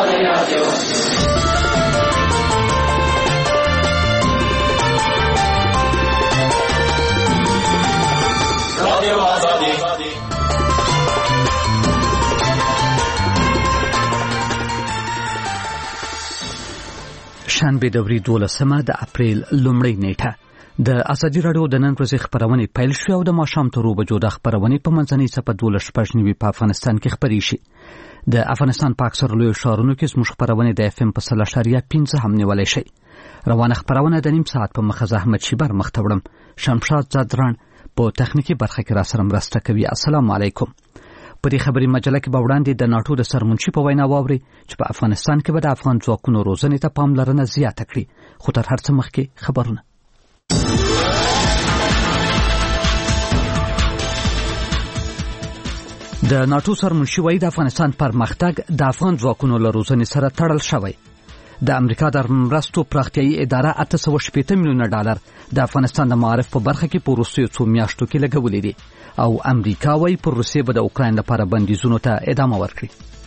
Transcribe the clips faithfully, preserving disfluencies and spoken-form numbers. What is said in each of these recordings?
شنبه د ورځې دولسمه د اپریل لومړۍ نیټه د ازادي راډیو د نن ورځې خبرونه پیل شو او د ماښام تر اوبه جوړه خبرونه په منځنۍ صفه دولس شپږ نیوي په افغانستان کې خبري شي. د افغانستان په اکثر لوی ښارونو کې زموږ خبرونه د اف ام په سل اشاریه پنځه هم نیولای شي. روانه خبرونه د نیم ساعت په مخه احمد شیبر مختوړم شمشاد زادران په تخنیکی برخه کې را سره مرسته کوي. السلام علیکم. په دې خبري مجله کې به وړاندې د ناتو د سرمنشي په وینا واوري چې په افغانستان کې به د افغان ځواکونو روزنې ته پاملرنه زیاته کړي. خو تر هر څه مخکې خبرونه. د ناتو سرمنشي وایي د افغانستان پرمختګ د افغان ځواکونو له روزنې سره تړل شوی. د امریکا د مرستو پراختیایي اداره اته سوه شپېته میلیونه ډالر د افغانستان د معارف په برخه کې په وروستیو څو میاشتو کې لګولې دي او امریکا وايي پر روسیې به د اوکراین لپاره بندیزونو ته ادامه ورکړي.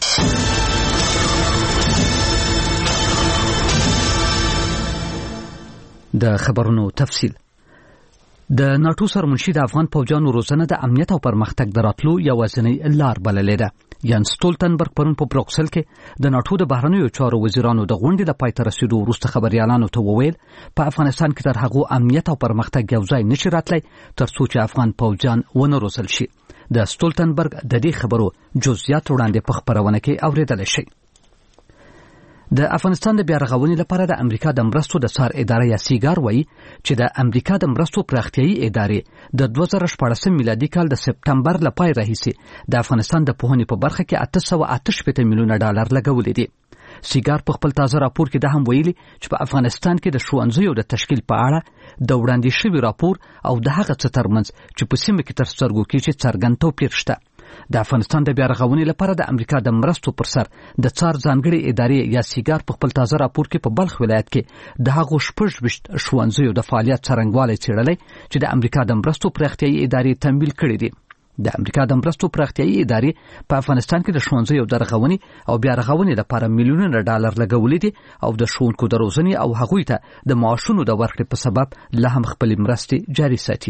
د خبرونو تفصیل. د ناتو سرمنشي د افغان پوځیانو روزنه د امنیت او پرمختګ د راتلو یوازینۍ لار بللې ده. یان ستولتنبرګ پرون په بروکسل کې د ناتو د بهرنیو چارو وزیرانو د غونډې د پای ته رسیدو وروسته خبريالانو ته وویل په افغانستان کې تر هغه امنیت او پرمختګ یو ځای نشي راتلی تر څو چې افغان پوځیان ونه روزل شي. د ستولتنبرګ د دې خبرو جزئیات وړاندې په خبرونه کې اوریدل شي. د افغانستان د بیا رغونې لپاره د امریکا د مرستو د سار اداره یا سیګار وایي چې د امریکا د مرستو پراختیایي ادارې د دوه زره شپاړسم میلادي کال د سپتمبر له پای راهیسې د افغانستان د پوهنې په برخه کې اته سوه اته شپېته میلیونه ډالر لګولې دي. سیګار په خپل تازه راپور کې د هم ویلي چې په افغانستان کې د ښوونځیو د تشکیل په اړه د وړاندې شوي راپور او د هغه څه ترمنځ چې په سیمه کې تر سترګو کېږي څرګند توپیر شته. د افغانستان د بیا رغونې لپاره د امریکا د مرستو پر سر د څار ځانګړي ادارې یا سیګار په خپل تازه راپور کې په بلخ ولایت کې د هغو شپږ ویشت ښوونځیو د فعالیت څرنګوالی څېړلی چې د امریکا د مرستو پراختیایي ادارې تمویل کړي دي. د امریکا د مرستو پراختیایي ادارې په افغانستان کې د ښوونځیو د رغونې او بیا رغونې لپاره میلیونونه ډالر لګولي دي او د ښوونکو د روزنې او هغوی ته د معاشونو د ورکړې په سبب لا هم خپلې مرستې جاري ساتي.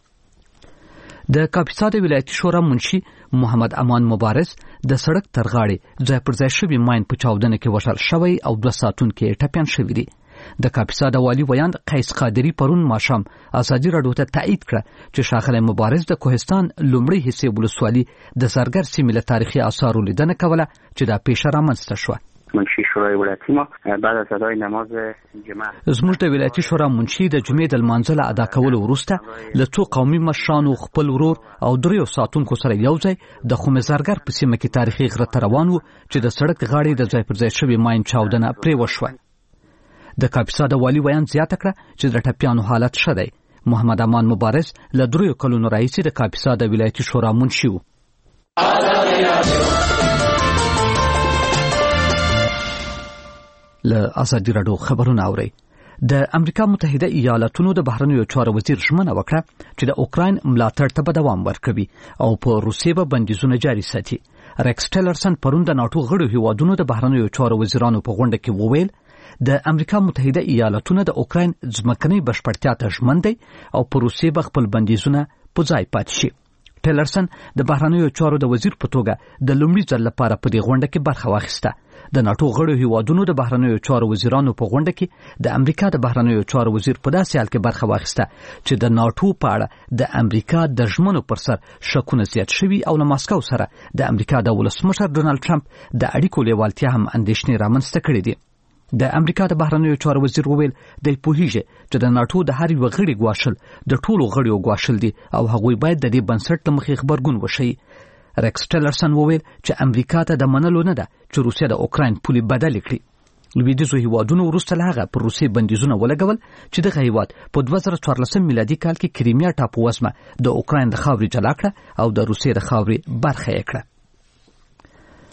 د کاپیسا د ولایتي شورا منشي محمد امان مبارز د سړک تر غاړې ځای پر ځای شوي ماین په چاودنه کې وژل شوی او دوه ساتونکي ټپیان شوي دي. د کاپیسا د والي ویاند قیس قادری پرون ماښام ازادي راډیو ته تایید کړه چې ښاغلی مبارز د کوهستان لومړۍ حصې ولسوالي د زرګر سیمې له تاریخي آثارو لیدنه کوله چې دا پیښه رامنځته شوه. منشی شورای ولایتي ما بعد از ادای نماز جمعه زموږ د ولایتي شورا منشي د جمعې د لمانځه ادا کولو وروسته له څو قومي مشرانو خپل ورور او دریو ساتونکو سره یو ځای د خومزرګر په سیمه کې تاریخي غره ته روان وو چې د سړک غاړې د ځای پر ځای شوي ماین چاودنه پرې وشوه. د کاپیسا د والي ویاند زیاته کړه چې د ټپیانو حالت ښه دی. محمد امان مبارز له دریو کلونو راهیسې د کاپیسا د ولایتي شورا منشي و. له ازادي راډیو خبرونه اوري. د امریکا متحده ایالاتونو د بهرنیو چارو وزیر ژمنه وکړه چې د اوکراین ملاتړ ته به دوام ورکوي او په روسیې به بندیزونه جاري ساتي. ریکس ټیلرسن پرون د ناتو غړو هیوادونو د بهرنیو چارو وزیرانو په غونډه کې وویل د امریکا متحده ایالاتونو د اوکراین ځمکنۍ بشپړتیا ته ژمن دی او په روسیې به خپل بندیزونه په ځای پاتې شي. ټیلرسن د بهرنیو چارو د وزیر په توګه د لومړي ځل لپاره په دې غونډه کې برخه واخیسته. د ناتو غړو هیوادونو د بهرنیو چارو وزیرانو په غونډه کې د امریکا د بهرنیو چارو وزیر په داسې حال کې برخه واخیسته چې د ناتو په اړه د امریکا د ژمنو پر سر شکونه زیات شوي او له ماسکو سره د امریکا د ولسمشر ډونالد ټرمپ د اړیکو لیوالتیا هم اندېښنې رامنځته کړې دي. د امریکا د بهرنیو چارو وزیر وویل دی پوهیږي چې د ناتو د هر یو غړي ګواښل د ټولو غړیو ګواښل دي او هغوی باید د دې بنسټ له مخې خبرګون وشي. ریکس ټیلرسن وویل چې امریکا ته د منلو نه ده چې روسیه د اوکراین پولې بدلې کړي. لویدیځو هیوادونو وروسته له هغه پر روسیې بندیزونه ولګول چې دغه هیواد په دوه زره څوارلسم میلادي کال کې کریمیا ټاپو وزمه د اوکراین د خاورې جلا کړه او د روسیې د خاورې برخه یې کړه.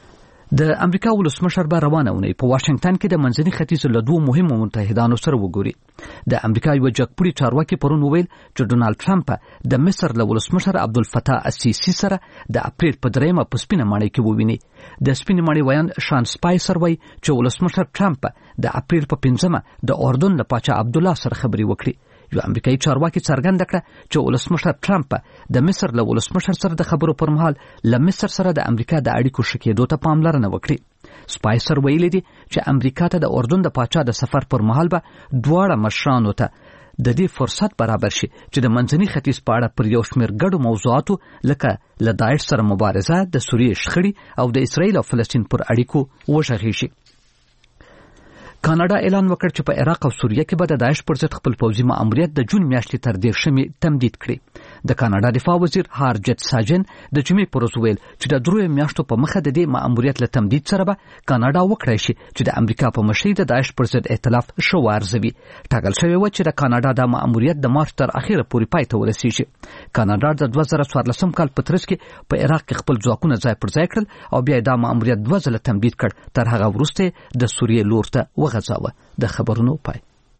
د امریکا ولسمشر به روانه ونی په واشنگټن کې د منځني ختیځ له دوه مهمو متحدانو سره وګوري. د امریکا یو جګپوړي چارواکي پرون وویل چې ډونالد ټرمپ د مصر له ولسمشر عبدالفتاح السیسی سره د اپریل په دریمه په سپینه ماڼۍ کې وویني. د سپینې ماڼۍ ویان شان سپایسر وایي چې ولسمشر ټرمپ د اپریل په پنځمه د اردن له پاچا عبدالله سره خبرې وکړي. یو امریکایي چارواکي څرګنده کړه چې ولسمشر ټرمپ د مصر له ولسمشر سره د خبرو پر مهال له مصر سره د امریکا د اړیکو ښه کېدو ته پاملرنه وکړي. سپایسر ویلي دي چې امریکا ته د اردن د پاچا د سفر پر مهال به دواړه مشرانو ته د دې فرصت برابر شي چې د منځني ختیځ په اړه پر یو شمېر ګډو موضوعاتو لکه له داعش سره مبارزه، د سوریې شخړې او د اسرائیل او فلسطین پر اړیکو وغږیږي. کاناډا اعلان وکړ چې په عراق او سوریه کې به د داعش پر ضد خپل پوځي ماموریت د جون میاشتې تر دېرشمې تمدید کړي. د کاناډا دفاع وزیر هارجت ساجن د جمعې پر ورځ ویل چې د دریو میاشتو په مخه د دې ماموریت له تمدید سره به کاناډا وکړای شي چې د امریکا په مشرۍ د داعش پر ضد ائتلاف ښه وارزوي. ټاکل شوی و چې د کاناډا د ماموریت د مارچ تر اخره پورې پای ته ورسیږي. کاناډا د دوه زره څوارلسم کال په ترڅ کې په عراق کې خپل ځواکونه ځای پر ځای کړل او بیا دا ماموریت دوه ځله تمدید کړ تر هغه وروسته د سوریې لور ته وغځاوه. د خبرونو پای.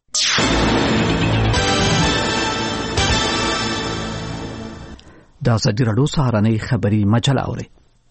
د ازادي راډیو سهارنۍ خبري مجله اوري.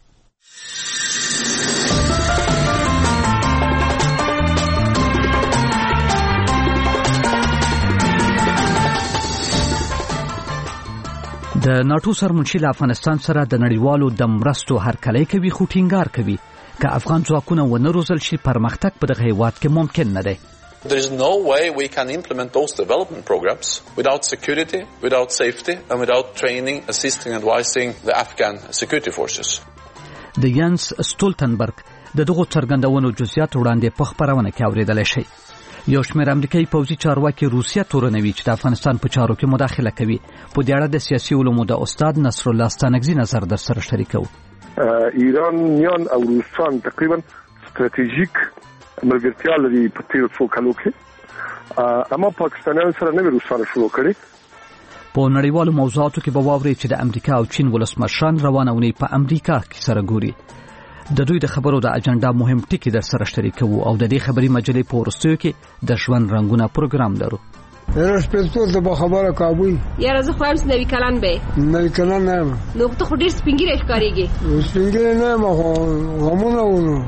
د ناتو سرمنشي له افغانستان سره د نړیوالو د مرستو هرکلی کوي خو ټینګار کوي که افغان ځواکونه ونه روزل شي پرمختګ په دغه هیواد کې ممکن نه دی. There is no way we can implement those development programs without security, without safety, and without training, assisting, and advising the Afghan security forces. د ینس سټولتنبرګ د دغو څرګندونو جزئیات وړاندې په خبرونه کې اوریدل شي. یو شمېر امریکایي پوځي چارواکي روسیه تورنوي چې د افغانستان په چارو کې مداخله کوي. په دې اړه د سیاسي علومو د استاد نصر الله ستانکزي نظر در سره شریکو. ایرانیان او روسان تقریبا ستراتیژیک ملګرتیا لري په تیر څو کالو کې، اما پاکستانیان سره نه روسانه شروع کړي. په نړیوالو موضوعاتو کې به واوري چې د امریکا او چین ولسمشران روانونی په امریکا کې سره ګوري. د دوی د خبرو د اجنډا مهم ټکي در سره شریکو او د دې خبري مجلې په ورستیو کې د ژوند رنگونه پروګرام لرو. هر شپږ ته په خبره کابوي یاره زه خو هم نوی کلن به نوی کلن نه نو ته خو ډیر سپینګری ښکاریږي. سپینګری نه ما خو غمونه ونه.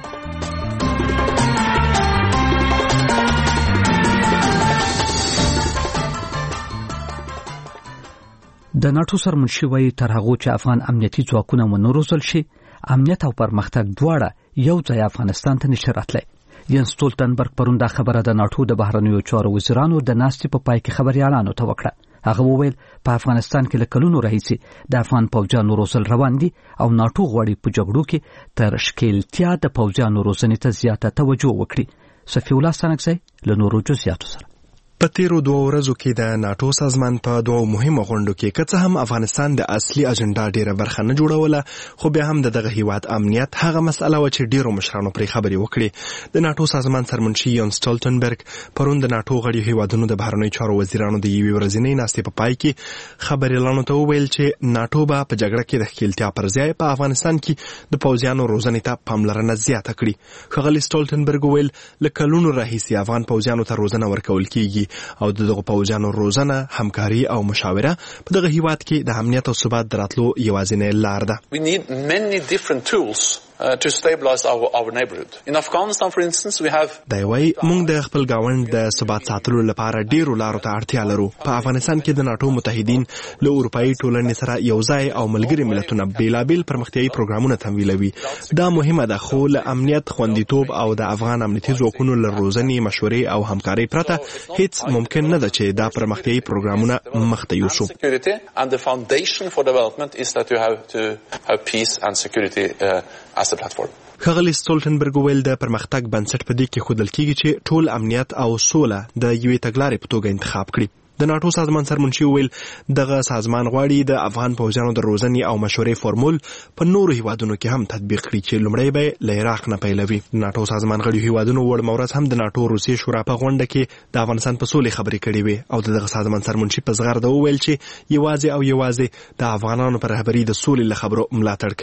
د ناتو سرمنشي وایي تر هغه چې افغان امنیتي ځواکونه ونه روزل شي امنیت او پرمختګ دواړه یو ځای افغانستان ته نشي راتلی. ینس سټولتنبرګ پرون دا خبره د ناتو د بهرنیو چارو وزیرانو د ناستې په پای کې خبريالانو ته وکړه. هغه وویل په افغانستان کې له کلونو راهیسې د افغان پوځیانو روزل روان دي او ناتو غواړي په جګړو کې تر شکیلتیا د پوځیانو روزنې ته زیاته توجه وکړي. صفی الله ستانکزی له نورو جزئیاتو سره. په تیرو دوه ورځو کې د ناتو سازمان په دوه مهمو غونډو کې که څه هم افغانستان د اصلي اجنډا ډیره برخه نه جوړوله خو بیا هم دغه هیواد امنیت هغه مسله و چې ډیرو مشرانو پرې خبرې وکړې. د ناتو سازمان سرمنشي ینس سټولتنبرګ پرون د ناتو غړي هیوادونو د بهرنیو چارو وزیرانو د یوې ورځنۍ ناستې په پای کې خبريالانو ته وویل چې ناتو به په جګړه کې د ښکیلتیا پر ځای په افغانستان کې د پوځیانو روزنې ته پاملرنه زیاته کړي. ښاغلي سټولتنبرګ وویل له کلونو راهیسې افغان پوځیانو ته روزنه ورکول کیږي او دغه پوځیانو روزنه، همکاري او مشاوره په دغه هیواد کې د امنیت او ثبات دراتلو یوازینۍ لار ده. We need many different tools Uh, to stabilize our, our neighborhood. In Afghanistan, for instance, we have... دا وایي موږ د خپل ګاوند د ثبات ساتلو لپاره ډیرو لارو ته اړتیا لرو. په افغانستان کې د ناتو متحدین له اروپایي ټولنې سره یو ځای او ملګري ملتونه بیلابیل پرمختیایي پروګرامونه تمویلوي. دا مهمه ده خو له امنیت، خوندیتوب او د افغان امنیتي ځواکونو له روزنې، مشورې او همکارۍ پرته هیڅ ممکن نه ده چې دا پرمختیایي پروګرامونه مخته یوسو. And the foundation for development is that you have to have peace and security uh, as a platform. ښاغلي سټولتنبرګ ویل د پرمختګ بنسټ په دې کې ښودل کیږي چې ټول امنیت او سوله د یوې تګلارې په توګه انتخاب کړي. د ناتو سازمان سرمنشي ویل دغه سازمان غواړي د افغان پوځیانو د روزنې او مشورې فورمول په نورو هیوادونو کې هم تطبیق کړي چې لومړی به له عراق نه پیلوي. ناتو سازمان غړي هیوادونو وړ مورز هم د ناتو روسیې شورا په غونډه کې د افغانستان په سولې خبرې کړې وي او دغه سازمان سرمنشي په زغرده وویل چې یوازې او یوازې د افغانانو پر رهبري د سولې له خبرو ملاتړ کوي.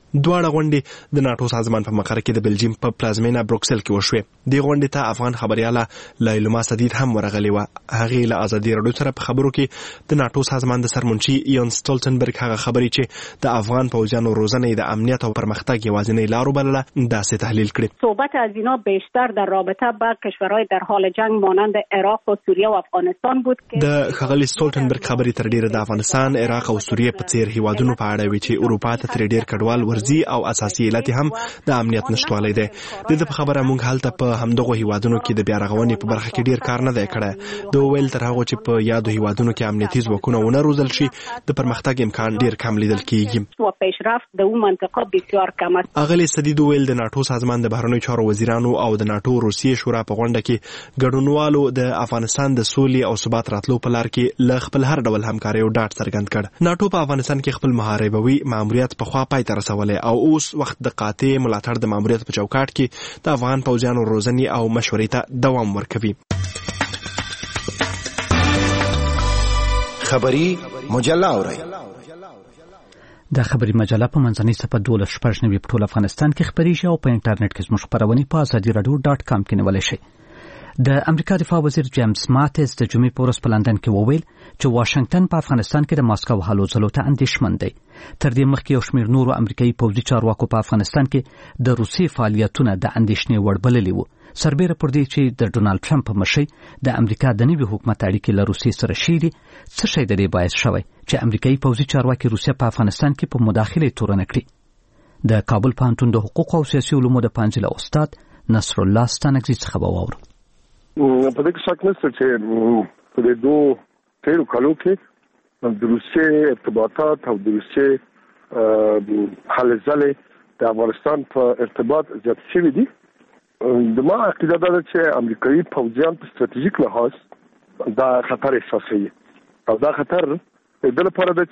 دواړه غونډې د ناتو سازمان په مقر کې د بلجیم په پلازمینه بروکسل کې وشوې. دې غونډې ته افغان خبرياله لایلوما سدید هم ورغلې وه. هغې له ازادي راډیو سره په خبرو کې د ناتو سازمان د سرمنشي یان سټولټنبرګ هغه خبرې چې د افغان پوځیانو روزنه د امنیت او پرمختګ یوازینۍ لار وبلله داسې تحلیل کړې. صحبت از اینا بیشتر در رابطه با کشورهای در حال جنگ مانند عراق و سوریه و افغانستان بود که د ښاغلي سټولټنبرګ خبرې تر ډیره د افغانستان، عراق او سوریه په څیر هیوادونو په اړه وی چې اروپا ته تر ډیر کډوال ورزي او اساسي علت هم د امنیت نشټوالی دی. د دې په خبره موږ هلته په همدغه هیوادونو کې د بیا رغونې په برخه کې ډیر کار نه دی کړی. د ویل تر هغه چې په یادو هیوادونو کې امنیتي ځواکونه ونه روزل شي د پرمختګ امکان ډیر کم لیدل کیږي. و پیشرفت د اون منطقه بسیار کم است. اغلی سدید ویل د ناتو سازمان د بهرنیو چارو وزیرانو او د ناتو روسیې شورا په غونډه کې ګډونوالو د افغانستان د سولې او ثبات راتلو په لار کې ل خپل هر ډول همکاري او ډاډ څرګند کړ. ناتو په افغانستان کې خپل محاربوي ماموریت په خوا پای ته رسولی او اوس وخت د قاطع ملاتړ د ماموریت په چوکاټ کې د افغان پوځیانو روزنې او مشورې ته دوام ورکوي. خبری مجله اورئ. د خبري مجله په منځنۍ صفحه دولس شپږ نوي په ټول افغانستان کې خبريږي او په انټرنیټ کې زموږ خبرونه په ازادي رادیو ډاټ کام کې نیولای شئ. د امریکا دفاع وزیر جیمز ماتیز د جمعې په ورځ په لندن کې وویل چې واشنگټن په افغانستان کې د ماسکو هلو ځلو ته اندېښمن دی. تر دې مخکې یو شمېر نورو امریکایي پوځي چارواکو په افغانستان کې د روسي فعالیتونه د اندېښنې وړ بللي وو، سربېره پر دې چې د ډونالد ټرمپ په مشرۍ د امریکا د نوي حکومت اړیکې له روسیې سره شېري. څه شی د دې باعث شوی چې امریکایي پوځي چارواکي روسیه په افغانستان کې په مداخله تورنه کړي؟ د کابل پوهنتون د حقوق او سیاسي علومو د پانځله استاد نصر الله ستانکزي څخه به واورو. په دې کې شک نشته چې په دې دوه تیرو کالو کې د روسیې ارتباطات او د روسیې هلې ځلې د افغانستان په ارتباط زیات شوي دي. د ما عقیده ده چې امریکایي پوځیان په ستراتیژیک لحاظ دا خطر احساسوي او دا خطر د لپاره ده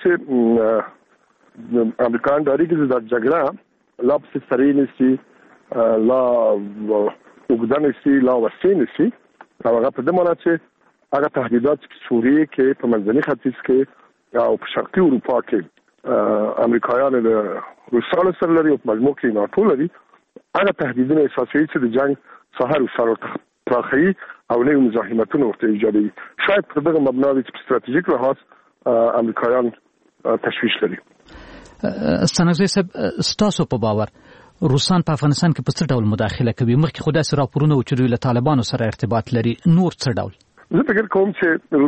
چې امریکایان ډاري چې دا جګړه لا په سرې نشي لا وګړه نشي لا وسې نشي. او هغه په دې معنی چې هغه تهدیدات په سوریه کې په منځني ختیځ کې او په شرقي اروپا کې امریکایان د روسانو سره لري او په مجموع کې ناتو لري. هغه تهدیدونه اساسي چې د جنگ ساحه روسانو ته پراخي او نوي مزاحمتونه ورته ایجادوي. شاید په دغه مبنا وي چې په ستراتیژیک لحاظ امریکایان تشویش لري. ستانکزي صاحب ستاسو په باور روسان په افغانستان کې په څه ډول مداخله کوي؟ مخکې خو داسې راپورونه و چې دوی له طالبانو سره ارتباط لري، نور څه ډول؟ زه فکر کوم چې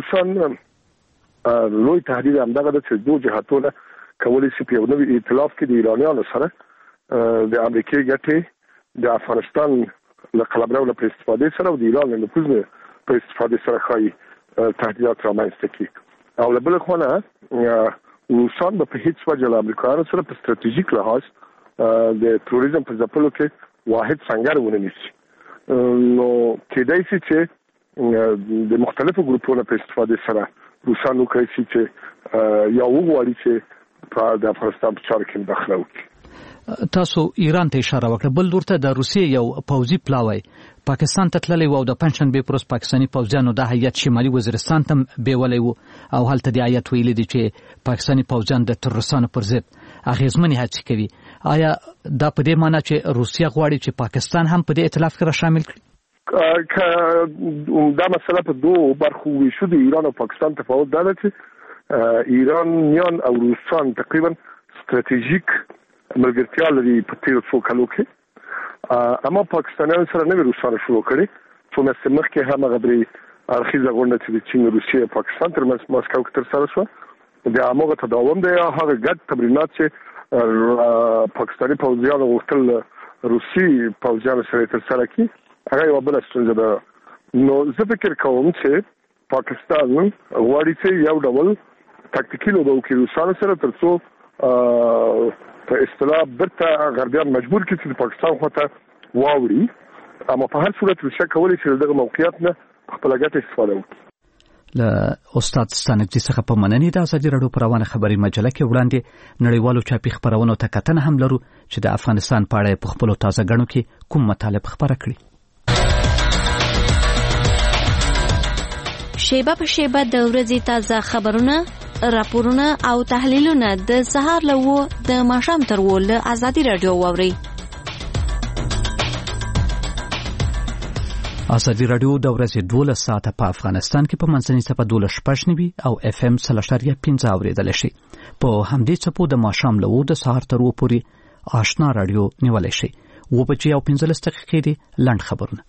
روسان لوی تهدید همدغه ده چې دوه جهاتونه کولی شي په یو نوي ائتلاف کې د ایرانیانو سره د امریکای ګټې د افغانستان له قلمرو له استفادې سره او د ایران له نفوذ په استفادې سره ښایي تهدیدات رامنځته کړي. او له بلې خوا نه روسان به په هیڅ وجه له امریکایانو سره په ستراتیژیک لحاظ د تروریزم په ځپلو کې واحد څنګه ونه نیسي. نو کېدای شي چې د مختلفو ګروپونو په استفادې سره روسان وکړي شي چې یا وغواړي چې په د افغانستان په چارو کې مداخله وکړي. تاسو ایران ته اشاره وکړه، بل ورته د روسیې یو پوځي پلاوی پاکستان ته تللی و او د پنځشنبې پر ورځ پاکستاني پوځیانو د هیات شمالي وزیرستان ته بیولی و او هلته د هیات ویلي دي چې پاکستاني پوځیان د تروریستانو پر ضد اغېزمنې هڅې کوي. آیا دا په دې معنی چې روسیه غواړي چې پاکستان هم په دې ائتلاف کې را شامل کړي؟ دا مسله په دوه برخو ویشو د ایران او پاکستان تفاوت دا ده چې ایرانیان او روسان تقریبا ستراتیژیک ملګرتیا لري په تیرو څو کالو کې، اما پاکستانیان سره نوې روسانو شروع کړي. څو میاشتې مخکې هم هغه درې اړخیزه غونډه چې د چین، روسیې او پاکستان ترمنځ ماسکو کې ترسره شوه د هماغه تداوم دی. هغه ګډ تمرینات چې پاکستاني پوځیانو غوښتل روسي پوځیانو سره ترسره کړي هغه یو بل ستونزه ده. نو زه فکر کوم چې پاکستان غواړي چې یو ډول تاکتیکي لوبه وکړي روسانو سره ترڅو په اصطلاح برته غربیان مجبور کړي چې د پاکستان خواته واوړي. اما په هر صورت روسیه کولی چې دغه موقعیت نه خپل ګټه استفاده وکړي. له استاد ستانکزي څخه په مننې د ازادي راډیو پر روانه خبري مجله کې وړاندې نړیوالو چاپي خبرونو ته کتنه هم لرو چې د افغانستان په اړه په خپل تازه غړو کې کوم مطالب خبره کړي. شیبه په شیبه د ورځې تازه خبرونه راپورونه او تحلیلونه د سهار له و د ماښام تر و له ازادي رادیو واورئ. ازادي رادیو د ورځې دولس ساعته په افغانستان کې په منځنۍ څپه دولس شپږ نوي او اف ام څلور اعشاریه پنځه اورېدلی شي. په همدې څپو د ماښام له و د سهار تر و پورې آشنا رادیو نیولی شي. و بجې او پنځلس دقیقې دي لنډ خبرونه.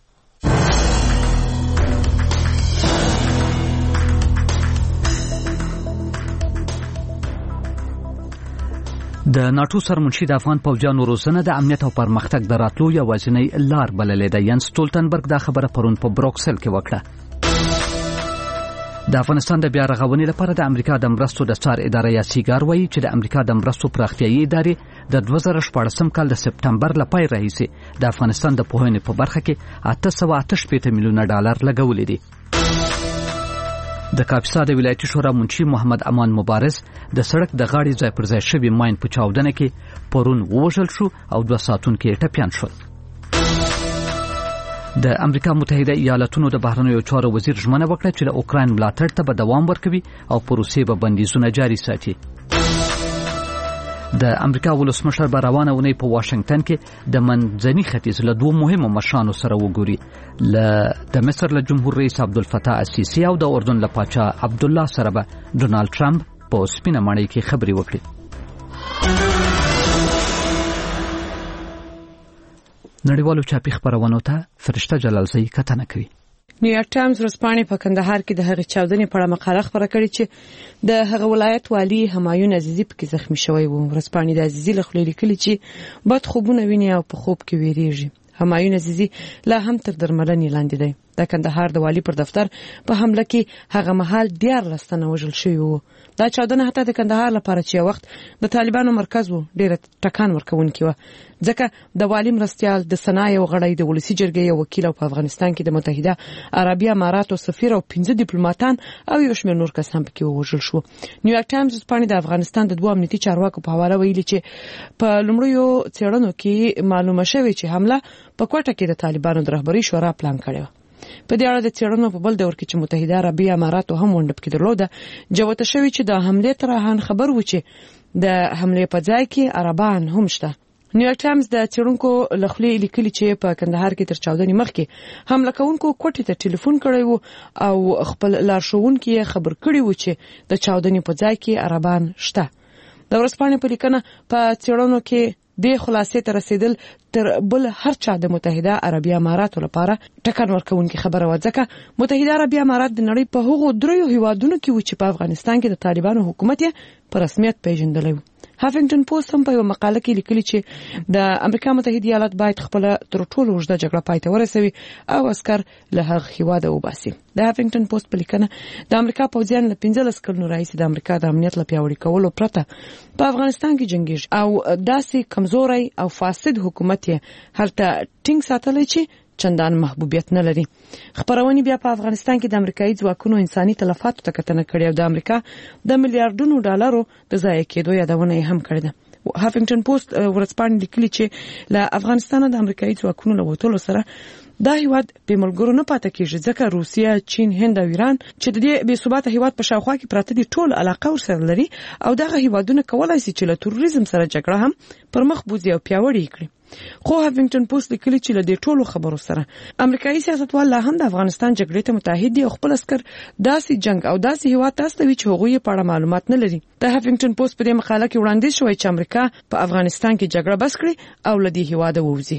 د ناټو سرمنشي د افغان پوځیانو روزنه د امنیت او پرمختګ د راتلو یوازینی لار بللې ده. ینس ستولتنبرګ دا خبره پرون په بروکسل کې وکړه. د افغانستان د بیا رغونې لپاره د امریکا د مرستو د څار اداره یا سیګار وایي چې د امریکا د مرستو پراختیایي ادارې د دوه زره شپاړسم کال د سپتمبر له پای راهیسې د افغانستان د پوهنې په برخه کې اته سوه اته شپېته میلیونه ډالر لګولي دي. د کاپیسا د ولایتي شورا منشي محمد امان مبارز د سړک د غاړې ځای پر ځای شوي ماین په چاودنه کې پرون ووژل شو او دوه ساعتونکي یې ټپیان شول. د امریکا متحده ایالاتونو د بهرنیو چارو وزیر ژمنه وکړه چې د اوکراین ملاتړ ته به دوام ورکوي او په روسیې به بندیزونه جاري ساتي. د امریکا ولسمشر به روانه اونۍ په واشنگټن کې د منځني ختیځ له دوه مهمو مشرانو سره وګوري. له د مصر له جمهور رئیس عبدالفتاح السیسی او د اردن له پاچا عبدالله سره به ډونالد ټرمپ په سپینه ماڼۍ کې خبرې وکړي. نړیوالو چاپي خبرونو ته فرشته جلالزئی کتنه کوي. نیویارک ټایمز ورځپاڼې په کندهار کې د هغې چاودنې په اړه مقاله خپره کړې چې د هغه ولایت والي همایون عزیزي پکې زخمی شوی و. ورځپاڼې د عزیزي له خولې لیکلي چې بد خوبونه ویني او په خوب کې ویریږي. همایون عزیزي لا هم تر درملنې لاندې دی. د کندهار د والي پر دفتر په حمله کې هغه مهال دیارلس تنه وژل شوي وو. دا چاودنه حتی د کندهار لپاره چې یو وخت د طالبانو مرکز و ډېره ټکان ورکوونکې وه، ځکه د والي مرستیال د سنا یو غړی د ولسي جرګې یو وکیل او په افغانستان کې د متحده عربي اماراتو سفیر او پنځه ډیپلوماټان او یو شمېر نور کسان پکې ووژل شو. نیویارک ټایمز ورځپاڼې د افغانستان د دوه امنیتي چارواکو په حواله ویلي چې په لومړیو څېړنو کې معلومه شوې چې حمله په کوټه کې د طالبانو د رهبرۍ شورا پلان کړی و. په دې اړه د څېړنو په بل دور کې چې متحده عربي اماراتو هم ونډه پکې درلوده، جوته شوی چې د حملې ترهان خبر و چې د حملې په ځای کې عربان هم شته. نیویارک ټایمز د څېړونکو له خولې لیکلي چې په کندهار کې تر چاودنې مخکې حمله کوونکو کوټې ته ټلیفون کړی و او خپل لارښوونکي یې خبر کړي و چې د چاودنې په ځای کې عربان شته. د ورځپاڼې په لیکنه په څېړنو کې د خلاصې ته رسیدل تر بل هر چا د متحده عربي اماراتو لپاره ټکان ورکوونکې خبره و، ځکه متحده عربي امارات د نړۍ په هغو دریو هیوادونو کې و چې په افغانستان کې د طالبانو حکومت یې په رسمیت پیژندلی و. هافینګټن پوسټ هم په یو مقاله کې لیکلي چې د امریکا متحده ایالات باید خپل تر ټولو اوږده جګړه پای ته ورسوي او عسکر له هغه هیواده وباسي. د هافینګټن پوسټ په لیکنه د امریکا پوځیان له پنځلس کلونو راهیسې د امریکا د امنیت له پیاوړي کولو پرته په افغانستان کې جنګیږي او داسې کمزوري او فاسد حکومت یې هلته ټینګ ساتلی چې چندان محبوبیت نه لري. خبرونه بیا په افغانستان کې د امریکایي ځواکونو انساني تلفاتو ته کتنه کړې او د امریکا د میلیارډونو ډالرو د ضایع کېدو یادونه یې هم کړې ده. هافینګټن پوسټ ورځپاڼې لیکلي چې له افغانستان د امریکایي ځواکونو له وتلو سره دا هیواد به ملګرو نه پاتې کېږي، ځکه روسیه، چین، هند او ایران چې د دې بې ثباته هیواد په شاوخوا کې پراته دي ټول علاقه ورسره لري او دغه هیوادونه کولای شي چې له تروریزم سره جګړه هم پر مخ بوځي او پیاوړې کړي. خو هافینګټن پوسټ لیکلي چې له دې ټولو خبرو سره امریکایي سیاستوال لا هم د افغانستان جګړې ته متحد دي او خپل عسكر داسې جنگ او داسې هیواد ته استوي چې هغوی په اړه معلومات نه لري. د هافینګټن پوسټ په دې مقاله کې وړاندیز شوی چې امریکا په افغانستان کې جګړه بس کړي او له دې هیواده ووځي.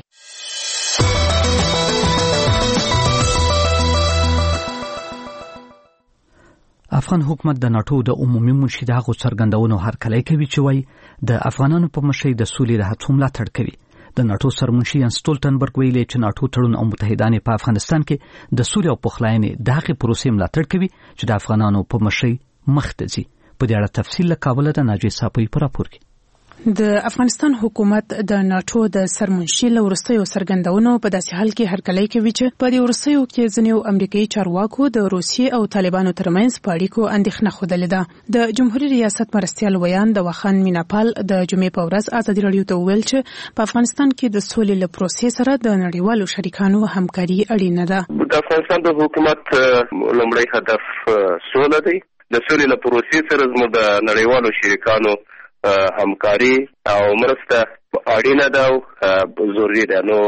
افغان حکومت د ناټو د عمومي منشي د هغو څرګندونو هرکلی کوي چې وایي د افغانانو په مشرۍ د سولې د هڅو ملاتړ کوي. د ناټو سرمنشي ینس ستولتنبرګ ویلي چې ناټو تړون او متحدان په افغانستان کې د سولې او پخلاینې د هغې پروسې ملاتړ کوي چې د افغانانو په مشرۍ مخ ته ځي. په دې اړه تفصیل له کابله د ناجیه صاحب په راپور کې. د افغانستان حکومت د ناټو د سرمنشي له وروستیو څرګندونو په داسې حال کې هرکلی کوي چې په دې وروستیو کې ځینې امریکایي چارواکو د روسیې او طالبانو ترمنځ په اړیکو اندېښنه ښودلې ده. د جمهوریت ریاست مرستیال ویان د واخان میناپال د جمعې په ورځ ازادي راډیو ته وویل چې په افغانستان کې د سولې له پروسې سره د نړیوالو شریکانو همکاري اړینه ده. د افغانستان د حکومت لومړی هدف سوله دی د سولې له پروسې سره زموږ د نړیوالو شریکانو همکاري او مرسته اړینه ده او ضروري ده. نو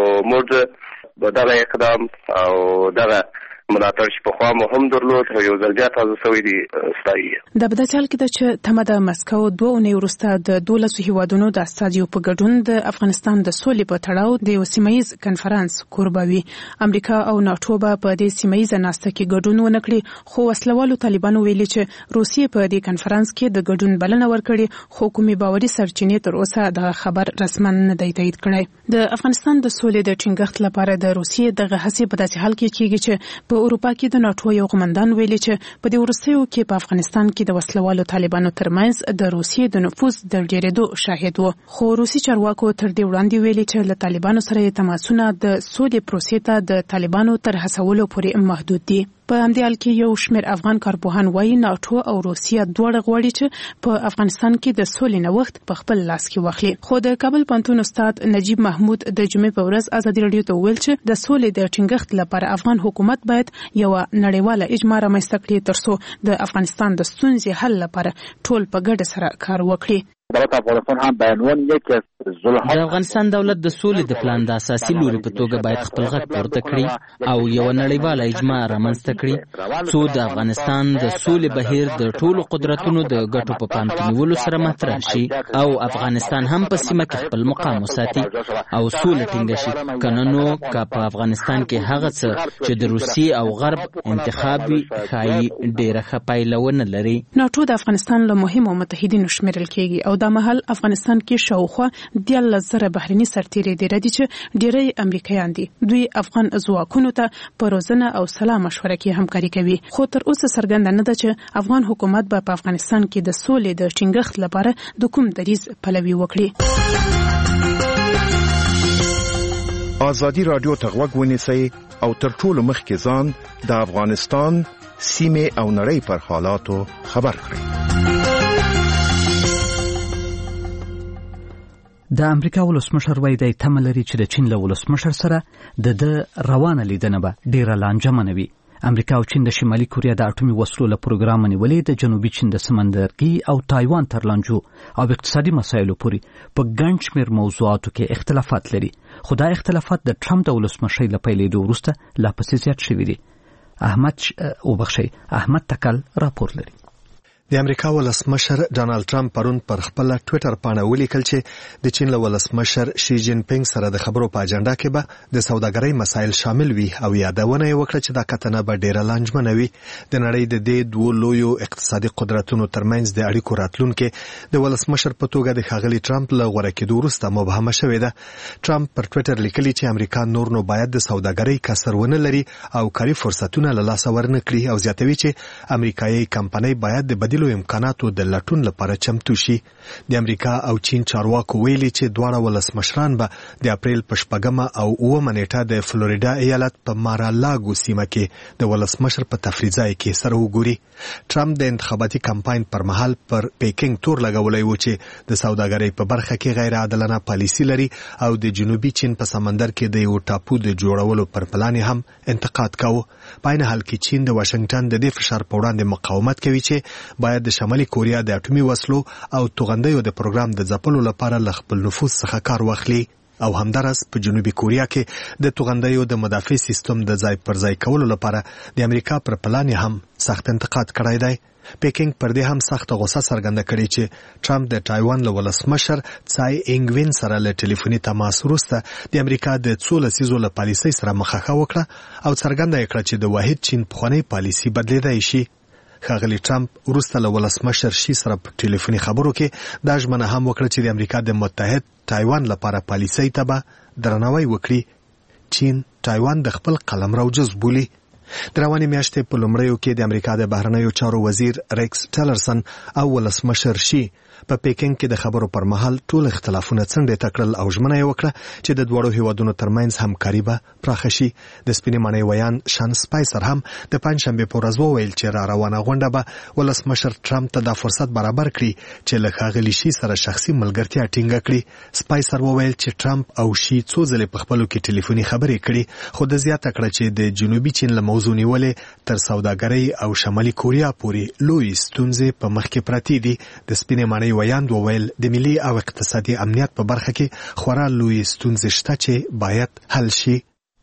موږ به دغه اقدام او دغه ملاتړ چې پخوا مو هم درلود او یو ځل بیا تازه شوی دی ستایي. دا په داسې حال کې ده چې تمه د مسکو دوه اونۍ وروسته د دولسو هیوادونو د استازیو په ګډون د افغانستان د سولې په تړاو د یو سیمه ییز کنفرانس کوربه وي. امریکا او ناټو به په دې سیمه ییزه ناسته کې ګډون ونه کړي، خو وسلوالو طالبانو ویلي چې روسیې په دې کنفرانس کې د ګډون بلنه ورکړي، خو کومې باوري سرچینې تر اوسه د خبر رسما نه دی تایید کړی. د افغانستان د سولې د ټینګښت لپاره د روسیې دغه هڅې په داسې حال کې کیږي چې په اروپا کې د ناټو یو قومندان ویلي چې په دې وروستیو کې په افغانستان کې د وسلوالو طالبانو ترمنځ د روسیې د نفوذ د ډېرېدو شاهد و. خو روسي چارواکو تر دې وړاندې ویلي چې له طالبانو سره یې تماسونه د سولې پروسې ته د طالبانو تر هڅولو پورې محدود دي. په همدې حال کې یو شمېر افغان کارپوهان وایي ناټو او روسیه دواړه غواړي چې په افغانستان کې د سولې نوښت په خپل لاس کې واخلي. خو د کابل پوهنتون استاد نجیب محمود د جمعې په ورځ ازادي راډیو ته وویل چې د سولې د ټینګښت لپاره افغان حکومت باید یو نړیواله اجماع رامنځته کړي ترڅو د افغانستان د ستونزې حل لپاره ټول په ګډه سره کار وکړي. دولت افغانستان هم به عنوان یکی از د افغانستان دولت د سولې د پلان د اساسي لوري په توګه باید خپل غږ پورته کړي او یو نړیواله اجماع رامنځته کړي څو د افغانستان د سولې بهیر د ټولو قدرتونو د ګټو په پام کې نیولو سره مطرح شي او افغانستان هم په سیمه کې خپل مقام وساتي او سولې ټینګه شي. کنه نو که په افغانستان کې هغه څه چې د روسیې او غرب انتخاب وي ښایي ډېره ښه پایله ونه لري. ناټو د افغانستان له مهمو متحدینو شمیرل کېږي او دا مهال افغانستان کې شاوخوا دیارلس زره بهرني سرتیري ډېر دي چې ډېری امریکایان دي. دوی افغان ځواکونو ته په روزنه او سلا مشوره کې همکاري کوي، خو تر اوسه څرګنده نه ده چې افغان حکومت به په افغانستان کې د سولې د ټینګښت لپاره د کوم دریځ پلوي وکړي. ازادي راډیو ته غوږ ونیسئ او تر ټولو مخکې ځان د افغانستان سیمې او نړۍ پر حالاتو خبر کړئ. د امریکا ولسمشر وایي دی تمه لري چې د چین له ولسمشر سره د د روانه لیدنه به ډېره لانجمنه وي. امریکا او چین د شمالي کوریا د اټومي وسلو له پروګرام نیولې د جنوبي چین د سمندرګي او تایوان تر لانجو او اقتصادي مسایلو پورې په ګڼ شمېر موضوعاتو کې اختلافات لري، خو دا اختلافات د ټرمپ د ولسمشۍ له پیلېدو وروسته لا پسې زیات شوي دي. احمد وبخښئ احمد تکل راپور لري. د امریکا ولسمشر ډانلډ ټرمپ پرون پر خپل ټوئیټر باندې ولیکل چې د چین له ولسمشر شي جین پینګ سره د خبرو په اجنډا کې به د سوداګرۍ مسایل شامل وي او یادونه یې وکړه چې دا کتنه به ډېره لانجمنه وي. د نړۍ د دې دوه لویو اقتصادي قدرتونو ترمنځ د اړیکو راتلونکي د ولسمشر په توګه د ښاغلي ټرمپ له غوره کېدو وروسته مبهمه شوې ده. ټرمپ پر ټوئیټر لیکلي چې امریکا نور نو باید د سوداګرۍ کسر ونه لري او کاري فرصتونه له لاسه ورنه کړي او زیاتوي چې امریکایي کمپنۍ باید د بدیلو امکاناتو د لټون لپاره چمتو شي. د امریکا او چین چارواکو ویلي چې دواړه ولسمشران به د اپریل په شپږمه او اوومه نیټه د فلوریدا ایالت په مارالاګو سیمه کې د ولسمشر په تفریح ځای کې سره وګوري. ټرمپ د انتخاباتي کمپاین پر مهال پر پیکینګ تور لګولای و چې د سوداګرۍ په برخه کې غیر عادلانه پالیسي لري او د جنوبي چین په سمندر کې د یو ټاپو د جوړولو پر پلان هم انتقاد کاوه. په عین حال کې چین د واشنگټن د دې فشار په وړاندې مقاومت کوي چې باید د شمالي کوریا د اټومي وسلو او توغندیو د پروګرام د ځپلو لپاره له خپل نفوذ څخه کار واخلي او همدارس په جنوبي کوریا کې د توغندیو د مدافع سیستم د ځای پر ځای کولو لپاره د امریکا پر پلان هم سخت انتقاد کړی دی. پیکینګ پر دې هم سخت غوسه څرګنده کړې چې ټرمپ د تایوان له ولسمشر څای اینګ وین سره له ټلیفوني تماس وروسته د امریکا د څو لسیزو له پالیسۍ سره مخه وکړه او څرګنده کړه چې د واحد چین پخوانۍ پالیسي بدلیدای شي. ښاغلي ټرمپ وروسته له ولسمشر شي سره په ټلیفوني خبرو کې دا ژمنه هم وکړه چې د امریکا د متحد تایوان لپاره پالیسۍ ته به درناوی وکړي. چین تایوان د خپل قلمرو جز بولي. د روانې میاشتې په لومړیو کې د امریکا د بهرنیو چارو وزیر ریکس ټیلرسن او ولسمشر شي په پیکینګ کې د خبرو پر مهال ټول اختلافونه څنډې ته کړل او ژمنه یې وکړه چې د دواړو هیوادونو ترمنځ همکاري به پراخه شي. د سپینې ماڼۍ ویان شان سپایسر هم د پنجشنبې په ورځ وویل چې را روانه غونډه به ولسمشر ټرمپ ته دا فرصت برابر کړي چې له ښاغلي شي سره شخصي ملګرتیا ټینګه کړي. سپایسر وویل چې ټرمپ او شي څو ځلې په خپلو کې ټلیفوني خبرې کړي، خو د زیاته کړه چې د جنوبي چین له موضوع نیولې تر سوداګرۍ او شمالي کوریا پورې لوی ستونزې په مخ کې پرتې دي. د سپینې ماڼۍ ویاند وویل د ملي او اقتصادي امنیت په برخه کې خورا لوی ستونزې شته چې باید حل شي.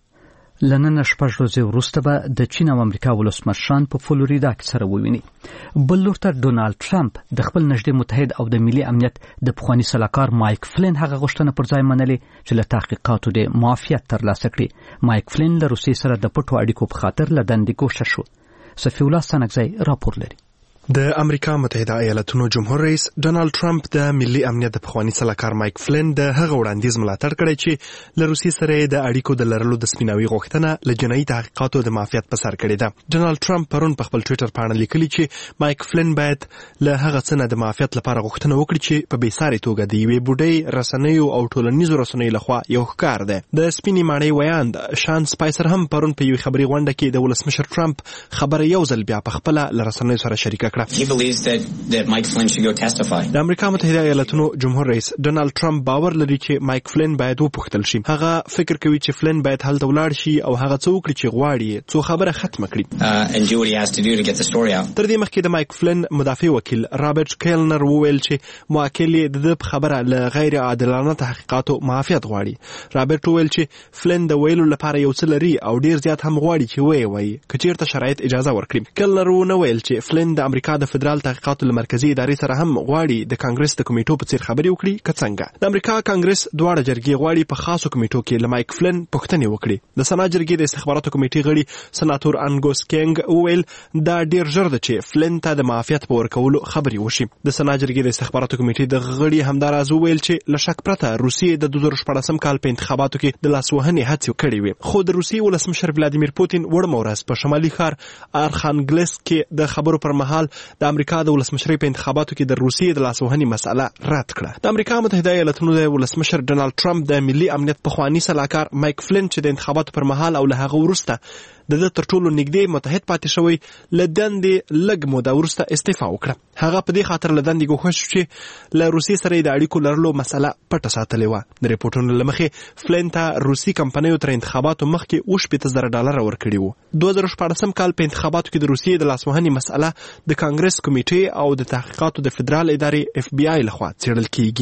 لنن شپږ ورځې وروسته به د چین او امریکا ولسمشران په فلوریدا کې سره وویني. بل لور ته ډونالد ټرمپ د خپل نږدې متحد او د ملي امنیت د پخواني سلاکار مایک فلین هغه غوښتنه پر ځای منلې چې له تحقیقاتو د معافیت ترلاسه کړي. مایک فلین له روسیې سره د پټو اړیکو په خاطر له دندې ګوښه شو. صفي الله ستانکزی راپور لري. د امریکا متحده ایالاتونو جمهور رئیس ډونالد ټرمپ د ملي امنیت د پخواني سلاکار مایک فلین د هغه وړاندیز ملاتړ کړی چې له روسیې سره د اړیکو د لرلو د سپیناوي غوښتنه له جنایي تحقیقاتو د معافیت په سر کړې ده. ډونالد ټرمپ پرون په خپل ټویټر پاڼه لیکلي چې مایک فلین باید له هغه څه نه د معافیت لپاره غوښتنه وکړي چې په بېساري توګه د یوې بوډۍ رسنیو او ټولنیزو رسنیو لخوا یو ښکار دی. د سپینې ماڼۍ ویاند شان سپایسر هم پرون په یوې خبري غونډه کې د ولسمشر ټرمپ خبره یو ځل بیا په خپله له رسنیو سره شریکه کړه. That Mike Flynn should go testify. د امریکا متحده ایالاتونو جمهور رئیس ډونالد ټرمپ باور لري چې مایک فلین باید وپوښتل شي. هغه فکر کوي چې فلین باید هلته ولاړ شي او هغه څه وکړي چې غواړي څو خبره ختمه کړي. uh, and do what he has to do to get the story out. تر دې مخکې د مایک فلین مدافع وکیل رابرټ کیلنر وویل چې موکل یې د خبره له غیر عادلانه تحقیقاتو معافیت غواړي. رابرټ وویل چې فلین د ویلو لپاره یو څه لري او ډیر زیات هم غواړي چې وایي وایي که چیرته شرایط اجازه ورکړي. کیلنر ونه ویل چې فلین د امریکا د فدرال تحقیقاتو له مرکزي ادارې سره هم غواړي د کانګرس د کمیټو په څیر خبرې وکړي که څنګه. د امریکا کانګرس دواړه جرګې غواړي په خاصو کمیټو کې له مایک فلین پوښتنې وکړي. د سنا جرګې د استخباراتو کمیټې غړي سناتور انګوس کینګ وویل دا ډیر ژر ده چې فلین ته د معافیت په ورکولو خبرې وشي. د سنا جرګې د استخباراتو کمیټې د غړي همداراز وویل چې له شک پرته روسیې د دوه زره شپاړسم کال په انتخاباتو کې د لاسوهنې هڅې کړې وې، خو د روسیې ولسمشر ولادیمیر پوتین وړمه ورځ په شمالي ښار ارخانګلسک کې د خبرو پر مهال د امریکا د ولسمشرۍ په انتخاباتو کې د روسیې د لاسوهنې مسأله رد کړه. د امریکا متحده ایالاتونو د ولسمشر ډونالد ټرمپ د ملي امنیت پخواني سلاکار مایک فلین چې د انتخاباتو پر مهال او له هغه وروسته د د تر ټولو نږدې متحد پاتې شوی له دندې لږ موده وروسته استعفا وکړه. هغه په دې خاطر له دندې ګوښه شو چې له روسیې سره د اړیکو لرلو مسأله پټه ساتلې وه. د ریپورټونو له مخې فلین ته روسي کمپنیو تر انتخاباتو مخکې اووه شپېته زره ډالره ورکړي وو. دوه زره شپاړسم کال په انتخاباتو کې د روسیې د لاسوهنې مسأله د کانګرس کمیټې او د تحقیقاتو د فدرال ادارې اف بی آی لخوا څېړل کیږي.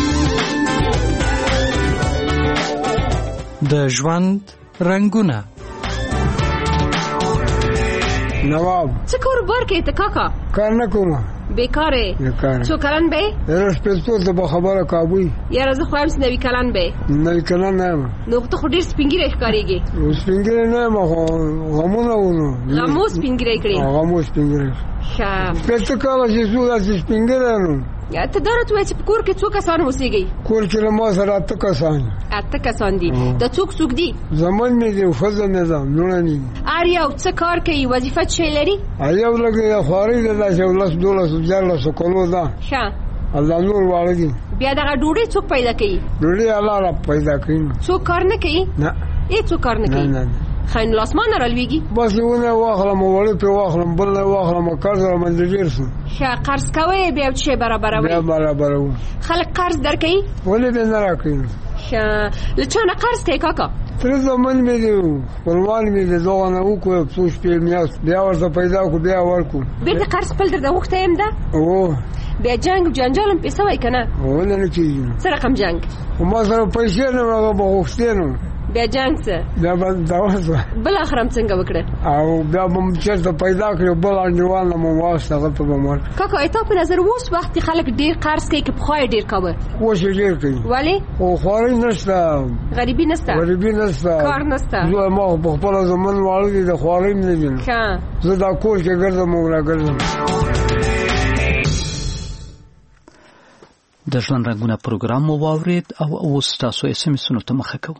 د ژوند رنګونه. نواب څه کاروبار کوي ته کاکا؟ کار نه کوم. بیکاره؟ بیکاره. څو کلن به؟ یاره شپېڅو ته به خبره کابوی. یاره زه خو هم نوي کلن به. نوي کلن نه یم. نو ته خو ډېر سپین ږیری ښکارېږې. سپین ږیری نه یم خو غمونه ونو. غمو سپین ږیری کړې؟ غمو سپین ږیری. ښه. شپېڅه کاله چې څو داسې سپین ږیری نو. ته دا راته وایه چې په کور کې څو کسان اوسېږئ؟ کور کې له ما سره اته کسان. اته کسان دي. دا څوک څوک دي؟ زمن مې دي، ښځه مې ده، لوڼه مې دي. هر یو څه کار کوي؟ وظیفه څه شی لري؟ یو لږ د خوارۍ ده داسې یولس دولسو دیارلسو کلو ده. ښه. الله نور واړه دي. بیا دغه ډوډۍ څوک پیدا کوي؟ ډوډۍ الله را پیدا کوي. څوک کار نه کوي؟ نه. هېڅوک کار نه کوي؟ نه نه. ښه نو له اسمانه رالوېږي؟ بس ونه واخلم وړې پرې واخلم بل نه واخلم قرض رامنځته ډېر شو. ښه قرض کوئ بیا څه شی برابروئ؟ بیا برابروو. خلک قرض درکوي؟ ولې دې نه راکوي؟ ښه له چا نه قرض کوې کاکا؟ تره زمن مې دي، خپلوان مې دي، دغه نه وکړو څو شپې میاشت بیا ورته پیدا کړو بیا ورکړو. بېرته قرض خپل درته غوښتی یم ده؟ او بیا جنګ جنجال هم پې سوی که نه؟ ولې نه کېږي. څه رقم جنګ؟ خو ما سره پیسې نه وې هغه به غوښتې نو. بیا جنګ څه؟ بیا به دوا شوه. بل آخر هم څنګه وکړه؟ او بیا به م چېرته پیدا کړو بل انډیوال نه مو واخیست هغه ته به م ورکړه. کاکا ای تا په نظر اوس وخت کې خلک ډېر قرض کوي که پخوا یې ډېر کاوه؟ اوس یې ډېر کوي. ولې؟ خو خوارۍ نشته، غریبي نشته، غریبي نشته، کار نشته. زه ما خو په خپله زمن واړه دي د خوارۍ م نه دي. ښه. زه دا کور کې ګرځم او راګرځم. د ژوند رنګونه پروګرام مو واورید او اوس تاسو یې سمسونو ته مخه کوو.